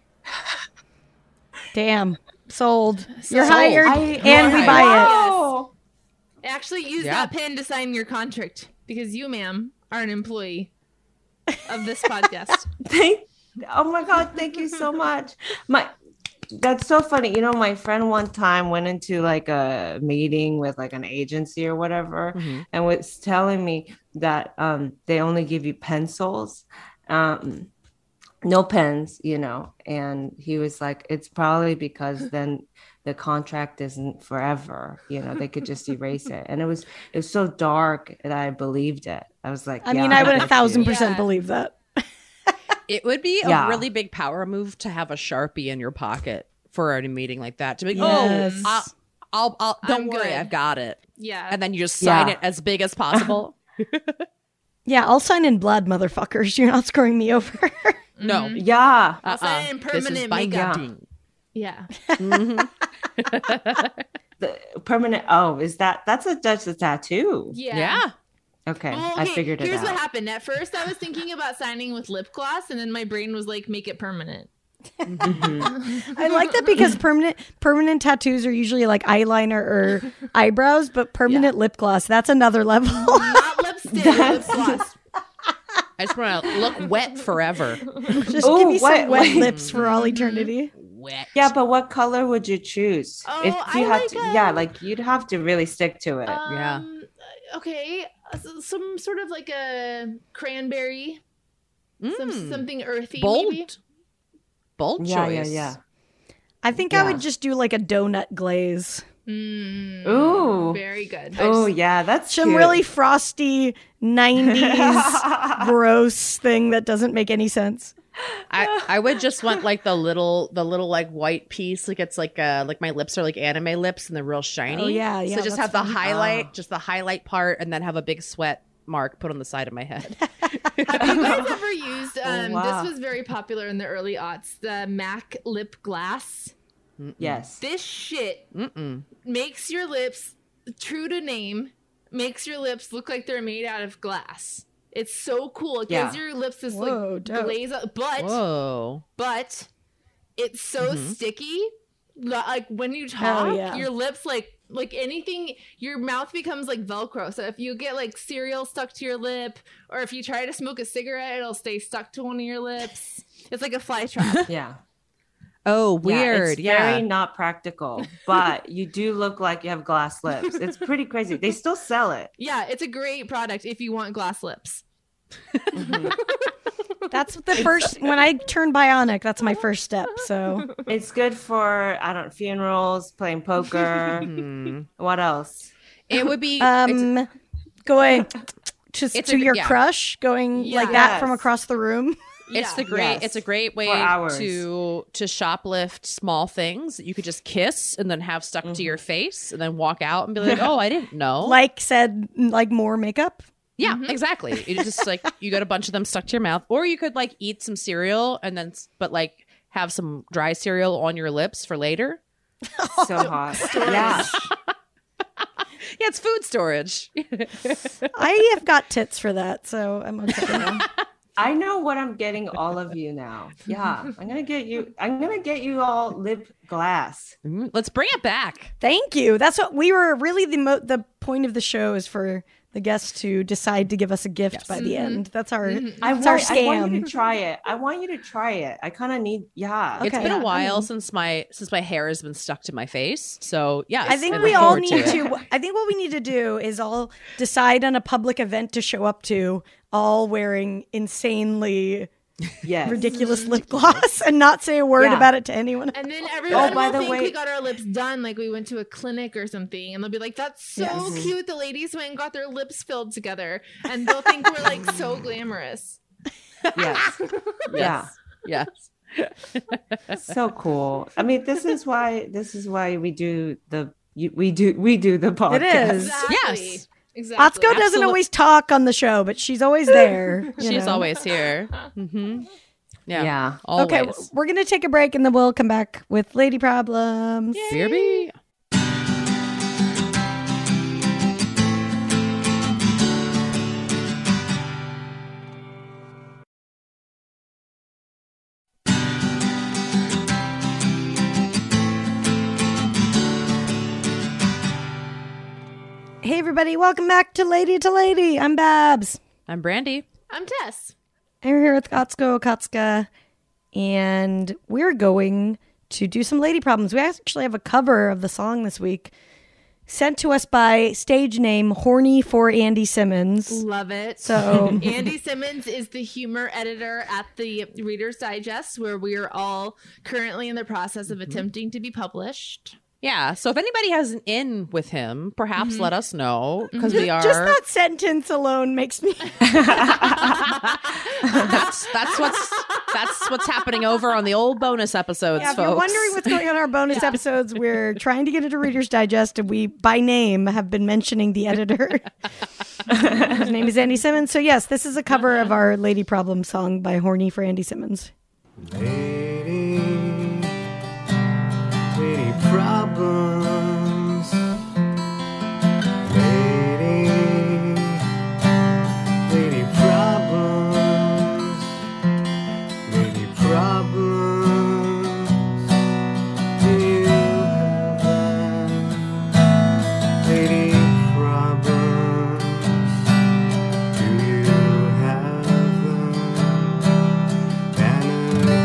Damn. Sold. You're Sold. hired I- and we Right. buy it. Wow. Actually, use Yeah. that pen to sign your contract because you, ma'am, are an employee of this podcast. Thank oh my god, thank you so much. My that's so funny. You know, my friend one time went into like a meeting with like an agency or whatever, Mhm. and was telling me that um they only give you pencils, um no pens, you know. And he was like, it's probably because then the contract isn't forever, you know, they could just erase it. And it was it was so dark that I believed it. I was like, I yeah, mean, I would a thank thousand you. percent Yeah. believe that. It would be a Yeah. really big power move to have a Sharpie in your pocket for a meeting like that. To be, Yes. oh, I'll, I'll, I'll don't I'm worry, good. I've got it. Yeah. And then you just sign Yeah. it as big as possible. Yeah, I'll sign in blood, motherfuckers. You're not screwing me over. No. Yeah. I'll sign in This is permanent makeup. binding. Yeah. Mhm. The permanent. Oh, is that that's a that's a tattoo? Yeah. Yeah. Okay, Well, I okay, figured it Here's out. what happened. At first, I was thinking about signing with lip gloss, and then my brain was like, make it permanent. Mhm. I like that because permanent permanent tattoos are usually like eyeliner or eyebrows, but permanent lip gloss, that's another level. Not lipstick, lip gloss. I just want to look wet forever. Just Ooh, give me some what- wet what- lips for all eternity. Wet. Yeah, but what color would you choose? Oh, if I you had like, to, yeah, um, like you'd have to really stick to it. Yeah. Um, Okay. uh, s- Some sort of like a cranberry. Some, Mm. something earthy, Bold. maybe. Bold yeah, yeah, choice. yeah. I think I Yeah. would just do like a donut glaze. Mm, Ooh. Very good. Oh, yeah, that's Some cute. really frosty nineties gross thing that doesn't make any sense. I, I would just want like the little the little like white piece, like it's like uh like my lips are like anime lips and they're real shiny. Oh, yeah, yeah, So just that's have the fun. highlight, Oh. just the highlight part, and then have a big sweat mark put on the side of my head. Have you guys ever used? Um, wow. This was very popular in the early aughts. The MAC lip glass. Yes. This shit Mm-mm. makes your lips, true to name, makes your lips look like they're made out of glass. It's so cool. It gives Yeah. your lips this Whoa, like dope. glaze, up- but Whoa. but it's so Mhm. sticky. that, Like when you talk, yeah. your lips like like anything, your mouth becomes like Velcro. So if you get like cereal stuck to your lip, or if you try to smoke a cigarette, it'll stay stuck to one of your lips. It's like a fly trap. Yeah. Oh, Yeah, weird. it's Yeah. very not practical, but you do look like you have glass lips. It's pretty crazy. They still sell it. Yeah, it's a great product if you want glass lips. That's the first. When I turn bionic, that's my first step. So It's good for I don't funerals, playing poker. Hmm. What else? It would be. it's- um, going just It's to a- your yeah. crush, going like that from Yes. across the room. It's Yeah. the great. Yes. It's a great way For hours. to to shoplift small things that you could just kiss and then have stuck to your face, and then walk out and be like, "Oh, I didn't know." Like said, like more makeup. yeah, exactly. You just like you got a bunch of them stuck to your mouth, or you could like eat some cereal and then, s- but like have some dry cereal on your lips for later. So hot. Yeah. Yeah, it's food storage. I have got tits for that, so I'm okay now. I know what I'm getting all of you now. Yeah. I'm gonna get you I'm gonna get you all lip glass. Mm, Let's bring it back. Thank you. That's what we were really the mo- the point of the show is for the guests to decide to give us a gift Yes. by the end. That's our I that's our want, I want you scam. to try it. I want you to try it. I kind of need yeah. Okay. It's been Yeah, a I while mean- since my since my hair has been stuck to my face. So yeah, I think look we all forward need it. to. I think what we need to do is all decide on a public event to show up to, all wearing insanely Yes. ridiculous lip gloss, and not say a word Yeah. about it to anyone. And then everyone by will the think way- we got our lips done, like we went to a clinic or something, and they'll be like, "That's so Yes. cute." The ladies went and got their lips filled together, and they'll think we're like so glamorous. Yes. Yeah. Yes. So cool. I mean, this is why this is why we do the you- we do we do the podcast. It is. Exactly. Yes. Exactly. Atsuko doesn't Absolute- always talk on the show, but she's always there. you She's know. always here. hmm Yeah. Yeah. Always. Okay, we're gonna take a break and then we'll come back with lady problems. B R B. Hey everybody, welcome back to Lady to Lady. I'm Babs. I'm Brandy. I'm Tess. And we're here with Atsuko Okatsuka, and we're going to do some lady problems. We actually have a cover of the song this week, sent to us by stage name Horny for Andy Simmons. Love it. So Andy Simmons is the humor editor at the Reader's Digest, where we are all currently in the process of attempting to be published. Yeah. So if anybody has an in with him, perhaps let us know because we are. just that sentence alone makes me. that's that's what's that's what's happening over on the old bonus episodes, Yeah, if folks. you're wondering what's going on in our bonus episodes, we're trying to get into Reader's Digest, and we, by name, have been mentioning the editor. His name is Andy Simmons. So, yes, this is a cover of our Lady Problem song by Horny for Andy Simmons. Lady, lady problems. Lady, lady problems. Lady problems. Do you have them? Lady problems. Do you have them? Anna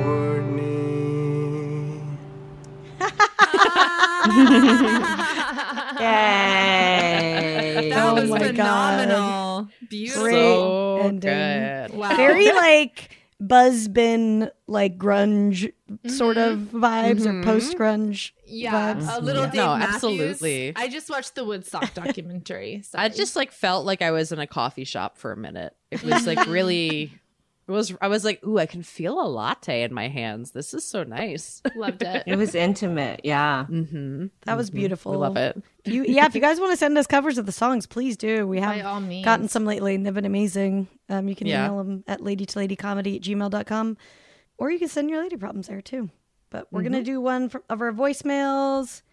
Courtney. Yay. That Oh was my phenomenal. Beautiful. Great so ending. good. Wow. Very like buzzbin, like grunge sort of vibes or post grunge Yeah, vibes. a little Dave No, Matthews. absolutely. I just watched the Woodstock documentary. I Sorry. just like felt like I was in a coffee shop for a minute. It was like really It was I was like, ooh, I can feel a latte in my hands. This is so nice. Loved it. It was intimate. Yeah. Mm-hmm. That was beautiful. I love it. If you, yeah, if you guys want to send us covers of the songs, please do. We By have all means. gotten some lately and they've been amazing. Um, you can Yeah. email them at lady to lady comedy at gmail dot com, or you can send your lady problems there too. But we're going to do one from, of our voicemails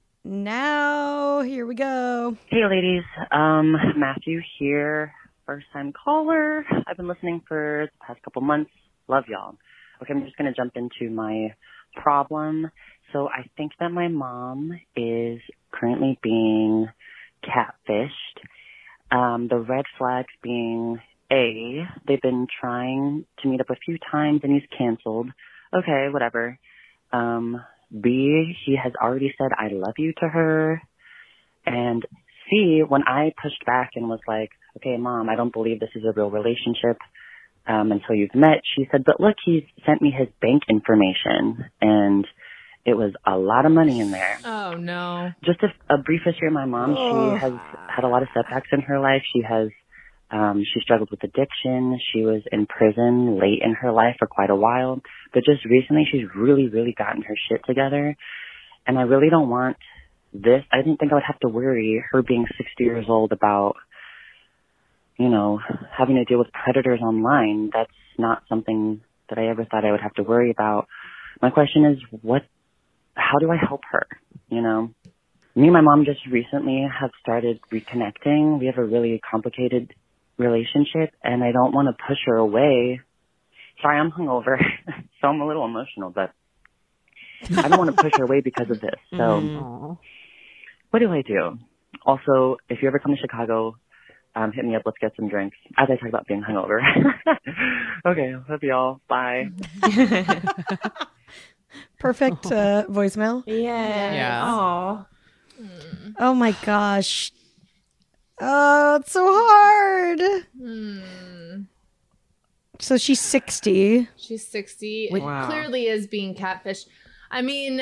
now. Here we go. Hey, ladies. Um, Matthew here. First time caller. I've been listening for the past couple months. Love y'all. Okay, I'm just going to jump into my problem. So I think that my mom is currently being catfished. Um, the red flags being A, they've been trying to meet up a few times and he's canceled. Okay, whatever. Um, B, he has already said I love you to her. And C, when I pushed back and was like, okay, Mom, I don't believe this is a real relationship um, until you've met, she said, but look, he's sent me his bank information, and it was a lot of money in there. Oh, no. Just a, a brief history of my mom. Oh. She has had a lot of setbacks in her life. She has, um, she struggled with addiction. She was in prison late in her life for quite a while. But just recently, she's really, really gotten her shit together. And I really don't want this. I didn't think I would have to worry her being sixty years old about, you know, having to deal with predators online. That's not something that I ever thought I would have to worry about. My question is, what, how do I help her? You know, me and my mom just recently have started reconnecting. We have a really complicated relationship, and I don't want to push her away. Sorry, I'm hungover, so I'm a little emotional, but I don't want to push her away because of this. So Aww. what do I do? Also, if you ever come to Chicago, um, hit me up. Let's get some drinks. As I talk about being hungover. Okay, love y'all. Bye. Perfect uh, voicemail. Yeah. Yeah. Oh. Oh my gosh. Oh, it's so hard. Hmm. So she's sixty. She's sixty. Wow. Clearly is being catfished. I mean,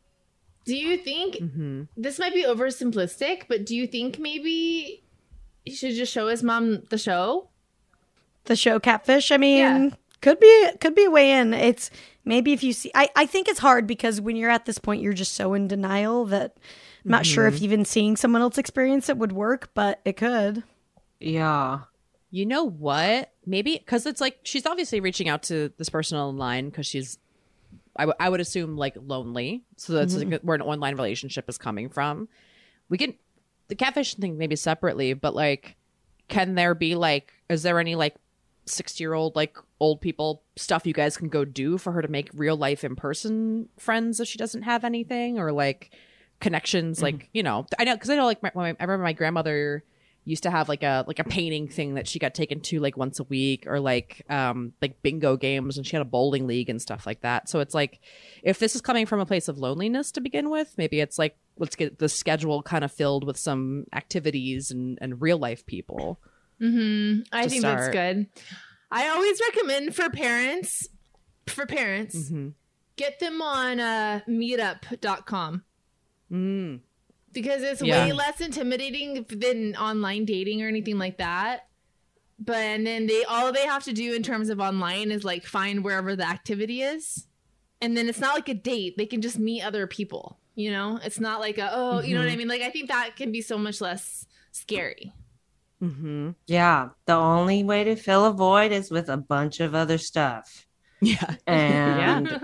do you think Mm-hmm. this might be oversimplistic, but do you think maybe he should just show his mom the show? The show Catfish. I mean, Yeah. could be could be a way in. It's maybe if you see. I I think it's hard because when you're at this point, you're just so in denial that I'm not sure if even seeing someone else experience it would work, but it could. Yeah. You know what? Maybe because it's like she's obviously reaching out to this person online because she's, I, w- I would assume, like lonely. So that's like where an online relationship is coming from. We can, the catfish thing maybe separately, but like, can there be like, is there any like sixty year old, like old people stuff you guys can go do for her to make real life in person friends if she doesn't have anything, or like connections? Like, you know, I know, because I know like my, when my, I remember my grandmother used to have like a like a painting thing that she got taken to like once a week, or like um like bingo games, and she had a bowling league and stuff like that. So it's like, if this is coming from a place of loneliness to begin with, maybe it's like, let's get the schedule kind of filled with some activities and and real life people. Mm-hmm. I To think that's start. good. I always recommend for parents, for parents, Mm-hmm. get them on uh, meetup dot com. Mm. Because it's Yeah. way less intimidating than online dating or anything like that. But and then they all they have to do in terms of online is like find wherever the activity is. And then it's not like a date. They can just meet other people. You know? It's not like a oh, you know what I mean? Like I think that can be so much less scary. Mm-hmm. Yeah. The only way to fill a void is with a bunch of other stuff. Yeah. And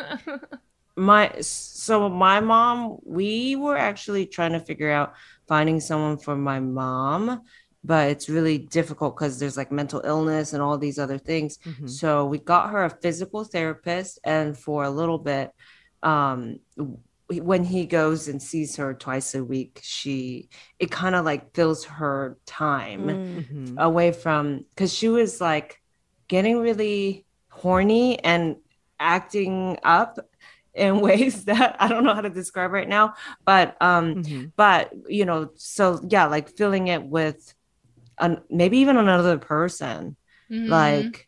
my so my mom, we were actually trying to figure out finding someone for my mom, but it's really difficult because there's like mental illness and all these other things. Mhm. So we got her a physical therapist, and for a little bit, um when he goes and sees her twice a week, she it kind of like fills her time Mhm. away from, because she was like getting really horny and acting up in ways that I don't know how to describe right now, but um Mhm. but you know, so yeah, like filling it with an, maybe even another person, Mhm. like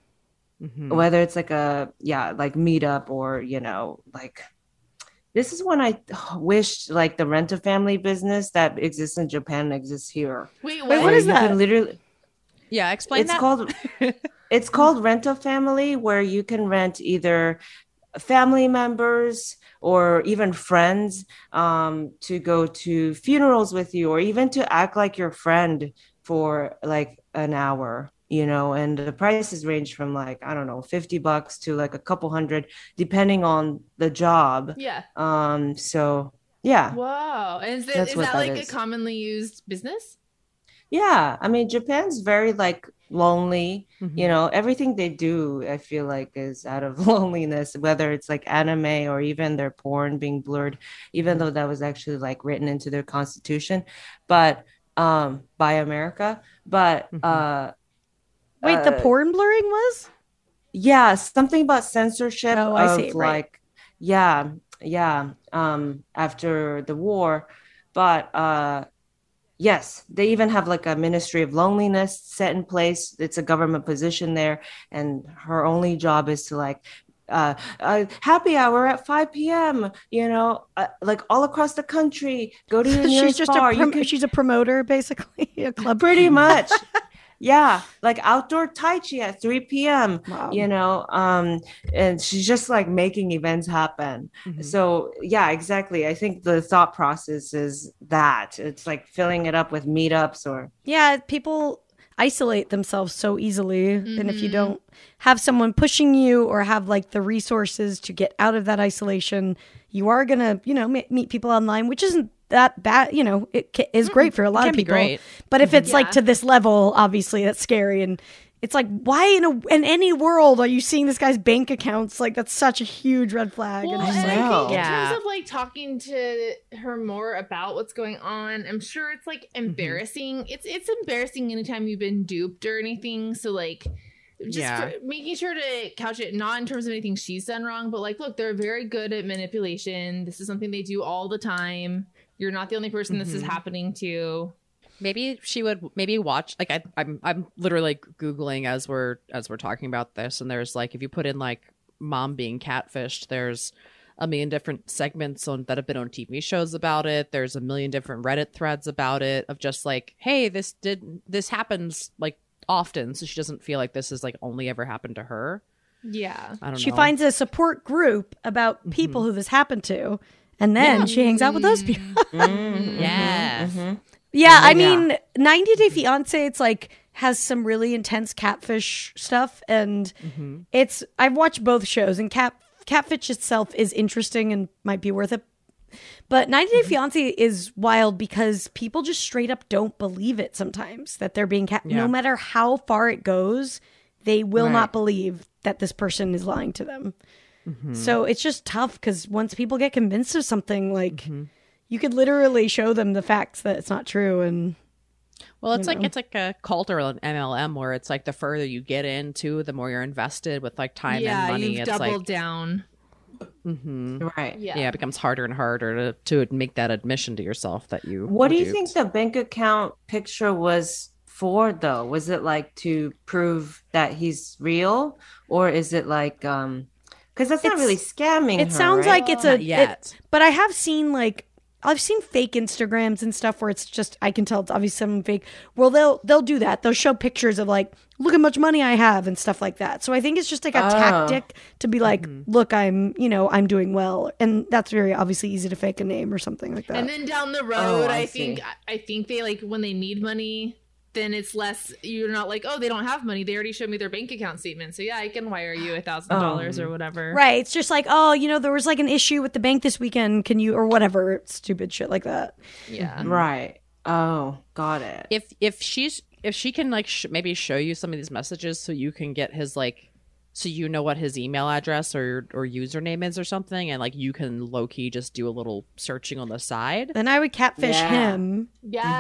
Mhm. whether it's like a yeah like meetup, or you know, like this is when I wished like the Rent-A-Family business that exists in Japan exists here. Wait, Wait, what? what is You that? can literally Yeah, explain it's that. called it's called Rent-A-Family, where you can rent either family members or even friends um, to go to funerals with you, or even to act like your friend for like an hour, you know, and the prices range from like, I don't know, fifty bucks to like a couple hundred, depending on the job. Yeah. Um, so yeah. Wow. And is, it, That's is what that that like is. a commonly used business? Yeah, I mean, Japan's very like lonely. Mhm. You know, everything they do, I feel like, is out of loneliness, whether it's like anime or even their porn being blurred, even though that was actually like written into their constitution, but um by America. But Mhm. uh Wait, the uh, porn blurring was? yeah, something about censorship Oh, I of see, right. like, yeah, yeah, um, after the war. But uh, yes, they even have like a Ministry of Loneliness set in place. It's a government position there, and her only job is to like, uh, uh happy hour at five p.m. You know, uh, like all across the country. Go to your she's nearest just bar. a You prom- can- she's a promoter, basically, a club. pretty much. Yeah, like outdoor Tai Chi at three p.m. Wow. You know, um, and she's just like making events happen. Mhm. So yeah, exactly. I think the thought process is that it's like filling it up with meetups or Yeah, people isolate themselves so easily, and if you Mhm. don't have someone pushing you or have like the resources to get out of that isolation, you are gonna, you know, m- meet people online, which isn't that bad. You know, it ca- is great for a lot can of be people. great. But if it's like Yeah. to this level, obviously that's scary. And it's like, why in a in any world are you seeing this guy's bank accounts? Like, that's such a huge red flag. Well, and and just I like, know. think in Yeah. terms of like talking to her more about what's going on, I'm sure it's like embarrassing. It's it's embarrassing anytime you've been duped or anything. So like, just Yeah. for- making sure to couch it not in terms of anything she's done wrong, but like, look, they're very good at manipulation. This is something they do all the time. You're not the only person this is Mhm. happening to. Maybe she would maybe watch like I, I'm I'm literally googling as we're as we're talking about this, and there's like if you put in like mom being catfished, there's a million different segments on that have been on T V shows about it. There's a million different Reddit threads about it of just like, hey, this did this happens like often, so she doesn't feel like this is like only ever happened to her. Yeah. I don't she know. finds a support group about people who this happened to, and then Yeah. she hangs out with those people. Mhm, Yes. mhm. Yeah, I Yeah. mean, ninety Day Fiance, it's like has some really intense catfish stuff, and Mhm. it's I've watched both shows, and cat catfish itself is interesting and might be worth it. But ninety Day Fiance is wild because people just straight up don't believe it sometimes that they're being cat. Yeah. No matter how far it goes, they will Right. not believe that this person is lying to them. So it's just tough because once people get convinced of something, like you could literally show them the facts that it's not true, and Well, it's you like know. it's like a cult or an M L M where it's like the further you get into, the more you're invested with like time yeah, and money. you've It's doubled like down. Mhm. Right. Yeah. yeah. it becomes harder and harder to to make that admission to yourself that you. What were do you duped. think the bank account picture was for though? Was it like to prove that he's real, or is it like um because that's not It's- really scamming it her, sounds right? like it's a Not it- yet. but I have seen like I've seen fake Instagrams and stuff where it's just I can tell it's obviously some fake. Well, they'll they'll do that. They'll show pictures of like look how much money I have and stuff like that. So I think it's just like a Oh. tactic to be like, Mm-hmm. look, I'm you know I'm doing well, and that's very obviously easy to fake a name or something like that. And then down the road, Oh, I I, see. think I think they like when they need money, then it's less. You're not like, oh, they don't have money. They already showed me their bank account statement, so yeah, I can wire you a thousand dollars or whatever. Right. It's just like, oh, you know, there was like an issue with the bank this weekend. Can you, or whatever, stupid shit like that. Yeah. Right. Oh, got it. if if she's if she can like sh- maybe show you some of these messages so you can get his like so you know what his email address or or username is or something, and like you can low key just do a little searching on the side. Then I would catfish Yeah. him,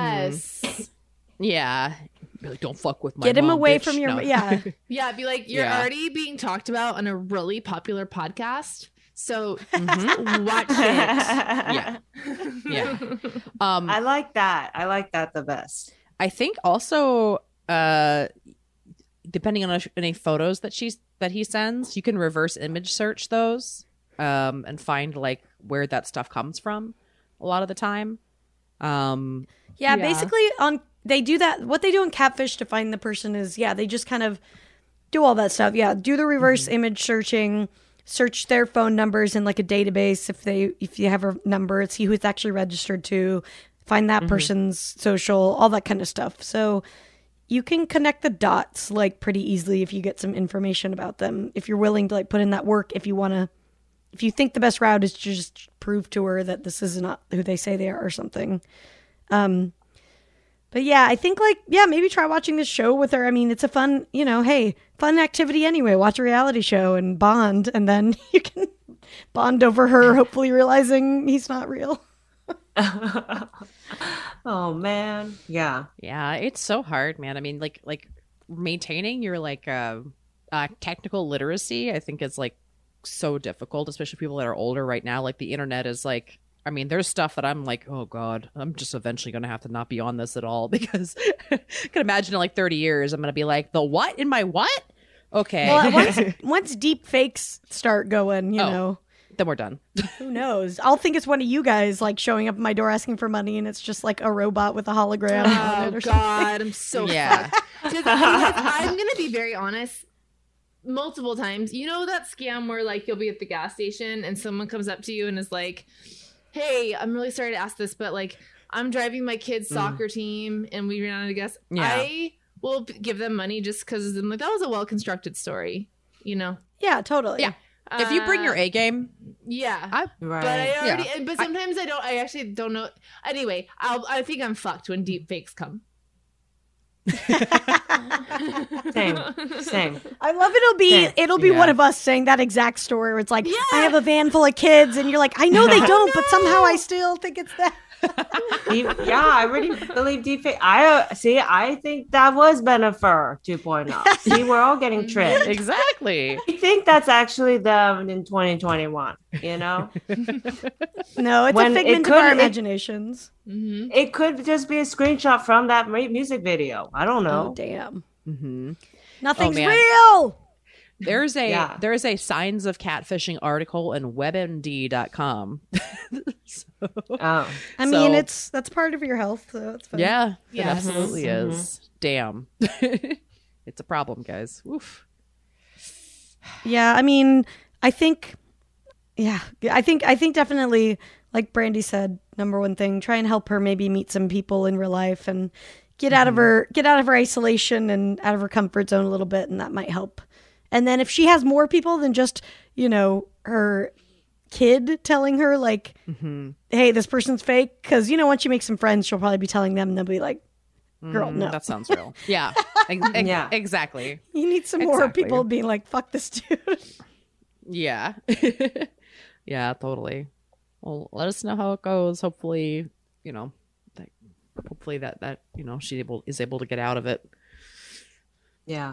Yes. Yeah, Be like, don't fuck with my get him mom, away bitch." from your, No. yeah. Yeah. Be like, you're Yeah. already being talked about on a really popular podcast, so Mhm. watch it. Yeah. Yeah. Um, I like that. I like that the best. I think also, uh, depending on any photos that she's that he sends, you can reverse image search those, um, and find like where that stuff comes from. A lot of the time, um, Yeah, Yeah. basically on they do that. What they do in Catfish to find the person is, yeah, they just kind of do all that stuff. Yeah, do the reverse mm-hmm. image searching, search their phone numbers in like a database. If they if you have a number, see who it's actually registered to, find that mm-hmm. person's social, all that kind of stuff. So you can connect the dots like pretty easily if you get some information about them. If you're willing to like put in that work, if you want to, if you think the best route is to just prove to her that this is not who they say they are or something. Um, but yeah, I think like, yeah, maybe try watching this show with her. I mean, it's a fun, you know, hey, fun activity anyway. Watch a reality show and bond, and then you can bond over her, hopefully realizing he's not real. Oh man, yeah, yeah, it's so hard, man. I mean, like, like maintaining your like uh, uh, technical literacy, I think is like so difficult, especially people that are older right now. Like the internet is like, I mean, there's stuff that I'm like, oh god, I'm just eventually gonna have to not be on this at all because I can imagine in like thirty years, I'm gonna be like, the what in my what? Okay. Well, once, once deep fakes start going, you oh. know. Then we're done. Who knows? I'll think it's one of you guys like showing up at my door asking for money, and it's just like a robot with a hologram. Oh on it or God, something. I'm so yeah. fucked. Because I'm gonna be very honest. Multiple times, you know that scam where like you'll be at the gas station and someone comes up to you and is like, "Hey, I'm really sorry to ask this, but like I'm driving my kid's mm. soccer team and we ran out of gas." Yeah. I will give them money just because I'm like, that was a well constructed story, you know? Yeah, totally. Yeah. If you bring your A game, yeah, I, right. but I already, yeah. but sometimes I, I don't. I actually don't know. Anyway, I'll. I think I'm fucked when deep fakes come. Same, same. I love it'll be same. it'll be yeah. one of us saying that exact story where it's like, yeah. I have a van full of kids, and you're like, I know they don't, but somehow I still think it's that. Yeah, I really believe deepfake. I uh, see. I think that was Bennifer two point oh. See, we're all getting tricked. Exactly. I think that's actually them in twenty twenty-one. You know, no, it's When a figment it could, of our it, imaginations. Mm-hmm. It could just be a screenshot from that music video. I don't know. Oh damn! Mm-hmm. Nothing's oh, real. There's a yeah. there's a signs of catfishing article in WebMD dot com. so, oh. I mean, so, it's that's part of your health, so it's fine. Yeah, Yes. it absolutely Mm-hmm. is. Damn, it's a problem, guys. Oof. Yeah, I mean, I think, yeah, I think, I think definitely, like Brandy said, number one thing, try and help her maybe meet some people in real life and get out mm-hmm. of her, get out of her isolation and out of her comfort zone a little bit, and that might help. And then if she has more people than just, you know, her kid telling her like, mm-hmm. hey, this person's fake, because, you know, once you make some friends, she'll probably be telling them and they'll be like, girl, Mm, no. That sounds real. Yeah. Ex- ex- Yeah. Exactly. You need some more Exactly. people being like, fuck this dude. Yeah. Yeah, totally. Well, let us know how it goes. Hopefully, you know, that, hopefully that, that, you know, she able is able to get out of it. Yeah.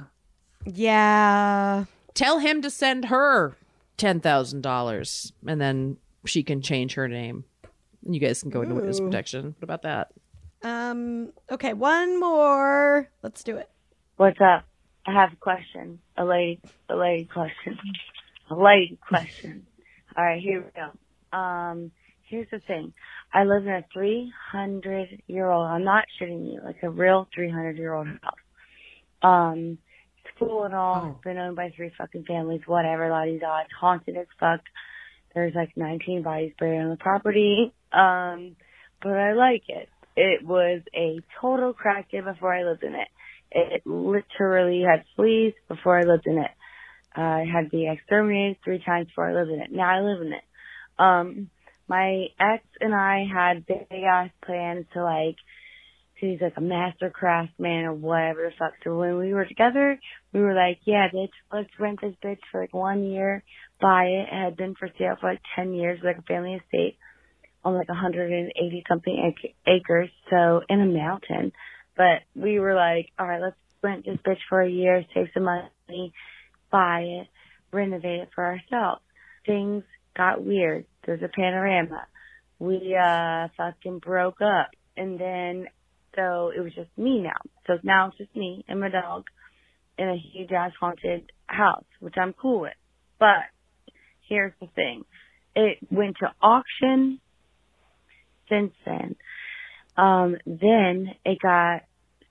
Yeah. Tell him to send her ten thousand dollars and then she can change her name. And you guys can go into witness Ooh. protection. What about that? Um, okay, one more. Let's do it. What's up? I have a question. A lady, a lady question. A lady question. All right, here we go. Um, here's the thing. I live in a three hundred year old, I'm not shitting you, like a real three hundred year old house. Um, it's cool and all. Oh. It's been owned by three fucking families, whatever, la-di-da. It's haunted as fuck. There's like nineteen bodies buried on the property. Um, but I like it. It was a total crack den before I lived in it. It literally had fleas before I lived in it. Uh, it had to be exterminated three times before I lived in it. Now I live in it. Um, my ex and I had big ass plans to like, he's like a master craftsman or whatever the fuck. So when we were together, we were like, yeah, bitch, let's rent this bitch for like one year, buy it. It had been for sale for like ten years, like a family estate on like one hundred eighty something acres. So in a mountain. But we were like, all right, let's rent this bitch for a year, save some money, buy it, renovate it for ourselves. Things got weird. There's a panorama. We, uh, fucking broke up. And then, so it was just me now. So now it's just me and my dog in a huge ass haunted house, which I'm cool with. But here's the thing. It went to auction since then. Um, then it got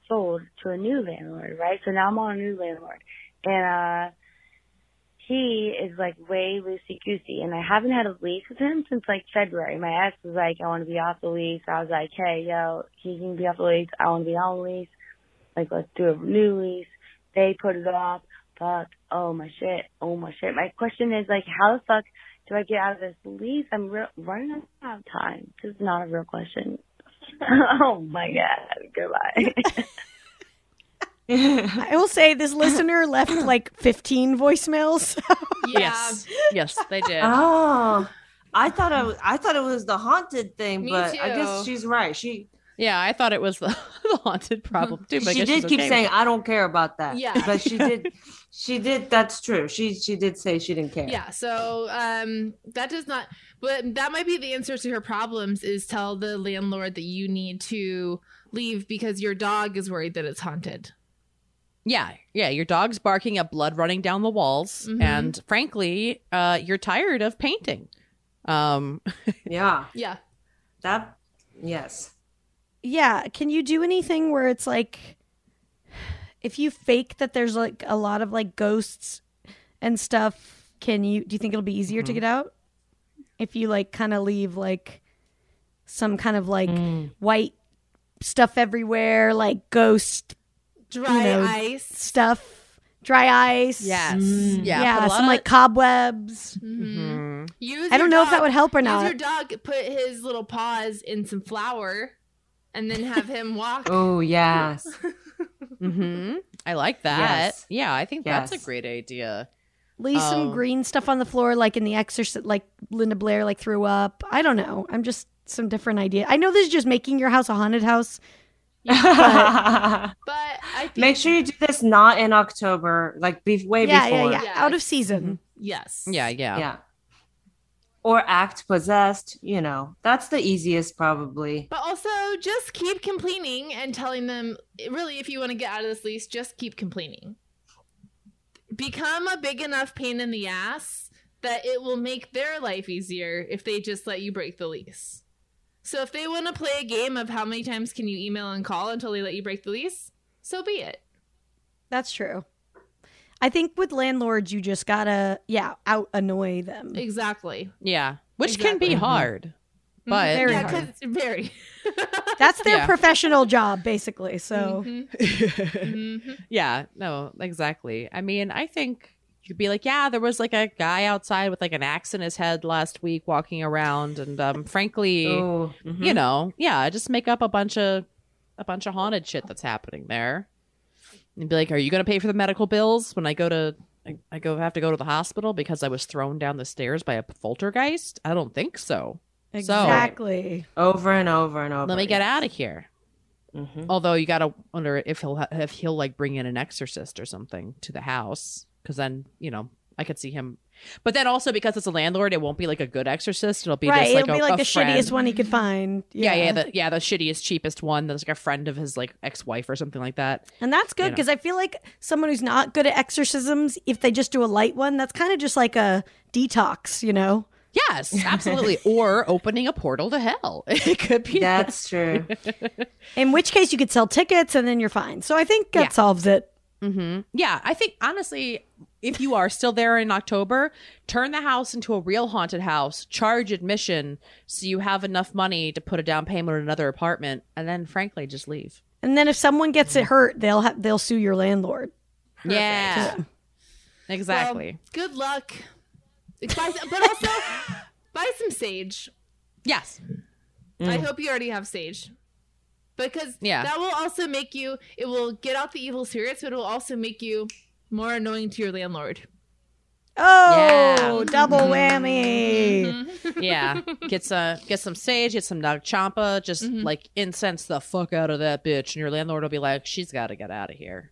sold to a new landlord, right? So now I'm on a new landlord. And, uh, he is like way loosey-goosey, and I haven't had a lease with him since like February. My ex was like, I want to be off the lease. I was like, hey, yo, he can be off the lease. I want to be on the lease. Like, let's do a new lease. They put it off. Fuck. Oh, my shit. Oh, my shit. My question is, like, how the fuck do I get out of this lease? I'm re- running out of time. This is not a real question. Oh, my God. Goodbye. I will say this listener left like fifteen voicemails. Yeah. Yes, yes, they did. Oh, I thought it was, I thought it was the haunted thing, Me but I guess too. she's right. She Yeah, I thought it was the, the haunted problem too. But I she guess did she's keep okay saying with I don't care about that. Yeah. but she did she did that's true. She she did say she didn't care. Yeah, so um, that does not, but that might be the answer to her problems is tell the landlord that you need to leave because your dog is worried that it's haunted. Yeah, yeah, your dog's barking at blood running down the walls, Mhm. and frankly, uh, you're tired of painting. Um, Yeah. Yeah. That yes. Yeah, can you do anything where it's like if you fake that there's like a lot of like ghosts and stuff, can you do you think it'll be easier to get out? If you like kind of leave like some kind of like white stuff everywhere, like ghost Dry you know, ice. stuff, dry ice. yes, Yeah, yeah, put a lot some of- like cobwebs. Mhm. Mhm. Use I don't your know if that dog- would help or Use not. your dog, put his little paws in some flour, and then have him walk. Oh yes. Mm-hmm. I like that. Yes. Yeah, I think that's Yes. a great idea. Leave some Oh. green stuff on the floor, like in The Exorcist, like Linda Blair, like threw up. I don't know. I'm just some different idea. I know this is just making your house a haunted house. But I think Make sure you do this not in October, like be way Yeah, before. yeah, yeah, Out of season. yes. Yeah, yeah, Yeah. Or act possessed, you know. That's the easiest probably. But also, just keep complaining and telling them, really, if you want to get out of this lease, just keep complaining. Become a big enough pain in the ass that it will make their life easier if they just let you break the lease. So if they want to play a game of how many times can you email and call until they let you break the lease, so be it. That's true. I think with landlords, you just gotta, yeah, out annoy them. Exactly. yeah. Which can be Exactly. hard, but Very yeah, hard. 'cause- very. That's their Yeah. professional job, basically. So Mhm. Mhm. yeah, no, exactly. I mean, I think you'd be like, yeah, there was like a guy outside with like an axe in his head last week walking around, and um, frankly, Oh, you know, yeah, just make up a bunch of a bunch of haunted shit that's happening there, and be like, are you gonna pay for the medical bills when I go to I, I go have to go to the hospital because I was thrown down the stairs by a poltergeist? I don't think so. exactly. over and over and over. Let me get out of here. Mhm. Although you gotta wonder if he'll ha- if he'll like bring in an exorcist or something to the house, because then you know I could see him. But then also because it's a landlord, it won't be like a good exorcist. It'll be Right. just like It'll a, be like a the friend. shittiest one he could find. Yeah, yeah, the yeah the shittiest, cheapest one. That's like a friend of his like ex-wife or something like that. And that's good You know. because I feel like someone who's not good at exorcisms, if they just do a light one, that's kind of just like a detox, you know? Yes, absolutely. Or opening a portal to hell. It could be. That's true. In which case you could sell tickets and then you're fine. So I think that Yeah. solves it. Mm-hmm. Yeah, I think honestly, if you are still there in October, turn the house into a real haunted house, charge admission so you have enough money to put a down payment on another apartment, and then frankly just leave. And then if someone gets it hurt, they'll ha- they'll sue your landlord. Yeah, exactly. Well, good luck. Buy, but also, buy some sage. Yes. I hope you already have sage. Because Yeah. that will also make you, it will get out the evil spirits, but it will also make you more annoying to your landlord. Oh, Yeah. double whammy. Yeah, get some get some sage, get some Nag Champa, just like incense the fuck out of that bitch, and your landlord will be like, "She's got to get out of here."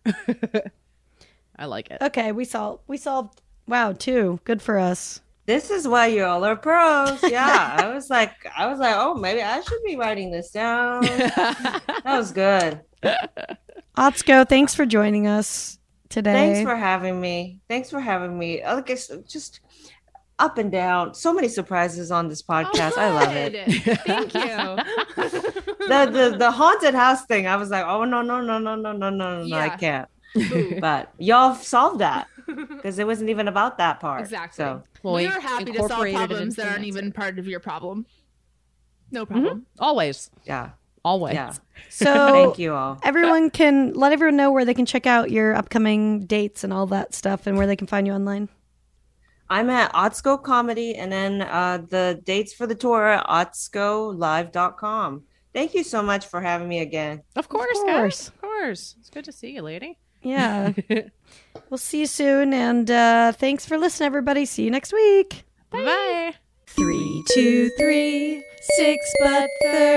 I like it. Okay, we solved. We solved. Wow, two. Good for us. This is why you all are pros. Yeah. I was like, I was like, oh, maybe I should be writing this down. That was good. Otsko, thanks for joining us today. Thanks for having me. Thanks for having me. Okay, so just up and down. So many surprises on this podcast. I love it. Good. Thank you. The, the the haunted house thing, I was like, oh no, no, no, no, no, no, no, no, I Yeah. can't. Boo. But y'all solved that because it wasn't even about that part. Exactly. So Well, we we are happy to solve incorporated it problems into that aren't the even answer. part of your problem. No problem. Always. yeah, Always. yeah. So Thank you all. everyone can let everyone know where they can check out your upcoming dates and all that stuff and where they can find you online. I'm at Otsko Comedy, and then uh, the dates for the tour are otsko live dot com. Thank you so much for having me again. Of course, Of guys. course. Of course. It's good to see you, lady. Yeah. We'll see you soon. And uh, thanks for listening, everybody. See you next week. Bye. Three, two, three, six but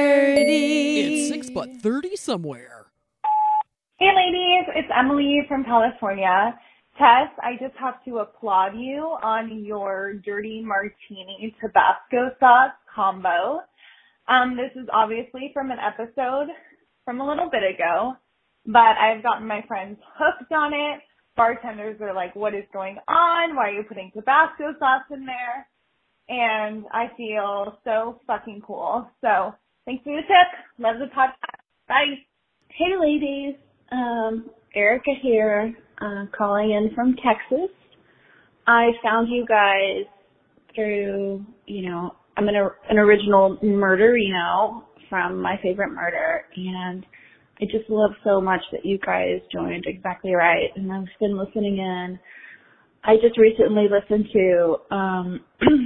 thirty. but thirty somewhere. Hey ladies, it's Emily from California. Tess, I just have to applaud you on your dirty martini Tabasco sauce combo. Um, this is obviously from an episode from a little bit ago, but I've gotten my friends hooked on it. Bartenders are like, what is going on? Why are you putting Tabasco sauce in there? And I feel so fucking cool. So thanks for the tip. Love the podcast. Bye. Hey ladies, um, Erica here, uh, calling in from Texas. I found you guys through, you know, I'm an, an original murderino from My Favorite Murder, and I just love so much that you guys joined Exactly Right, and I've been listening in. I just recently listened to um,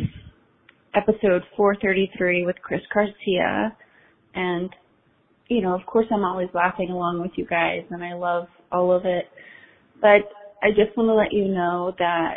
episode four thirty-three with Chris Garcia, and you know, of course I'm always laughing along with you guys, and I love all of it. But I just want to let you know that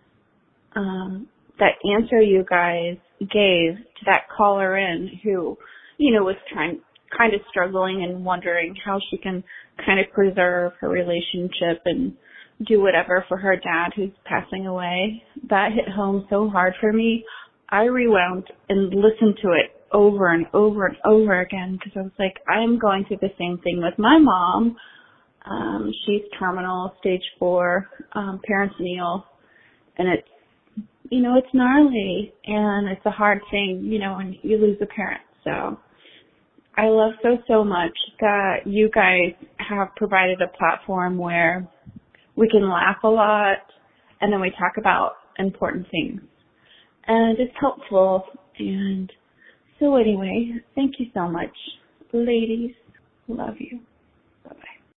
um, that answer you guys gave to that caller in who, you know, was trying, kind of struggling and wondering how she can kind of preserve her relationship and do whatever for her dad who's passing away. That hit home so hard for me. I rewound and listened to it over and over and over again because I was like, I'm going through the same thing with my mom. Um, she's terminal, stage four, um, peritoneal, and it's, you know, it's gnarly and it's a hard thing, you know, when you lose a parent. So I love so, so much that you guys have provided a platform where we can laugh a lot and then we talk about important things. And it's helpful. And so anyway, thank you so much. Ladies, love you.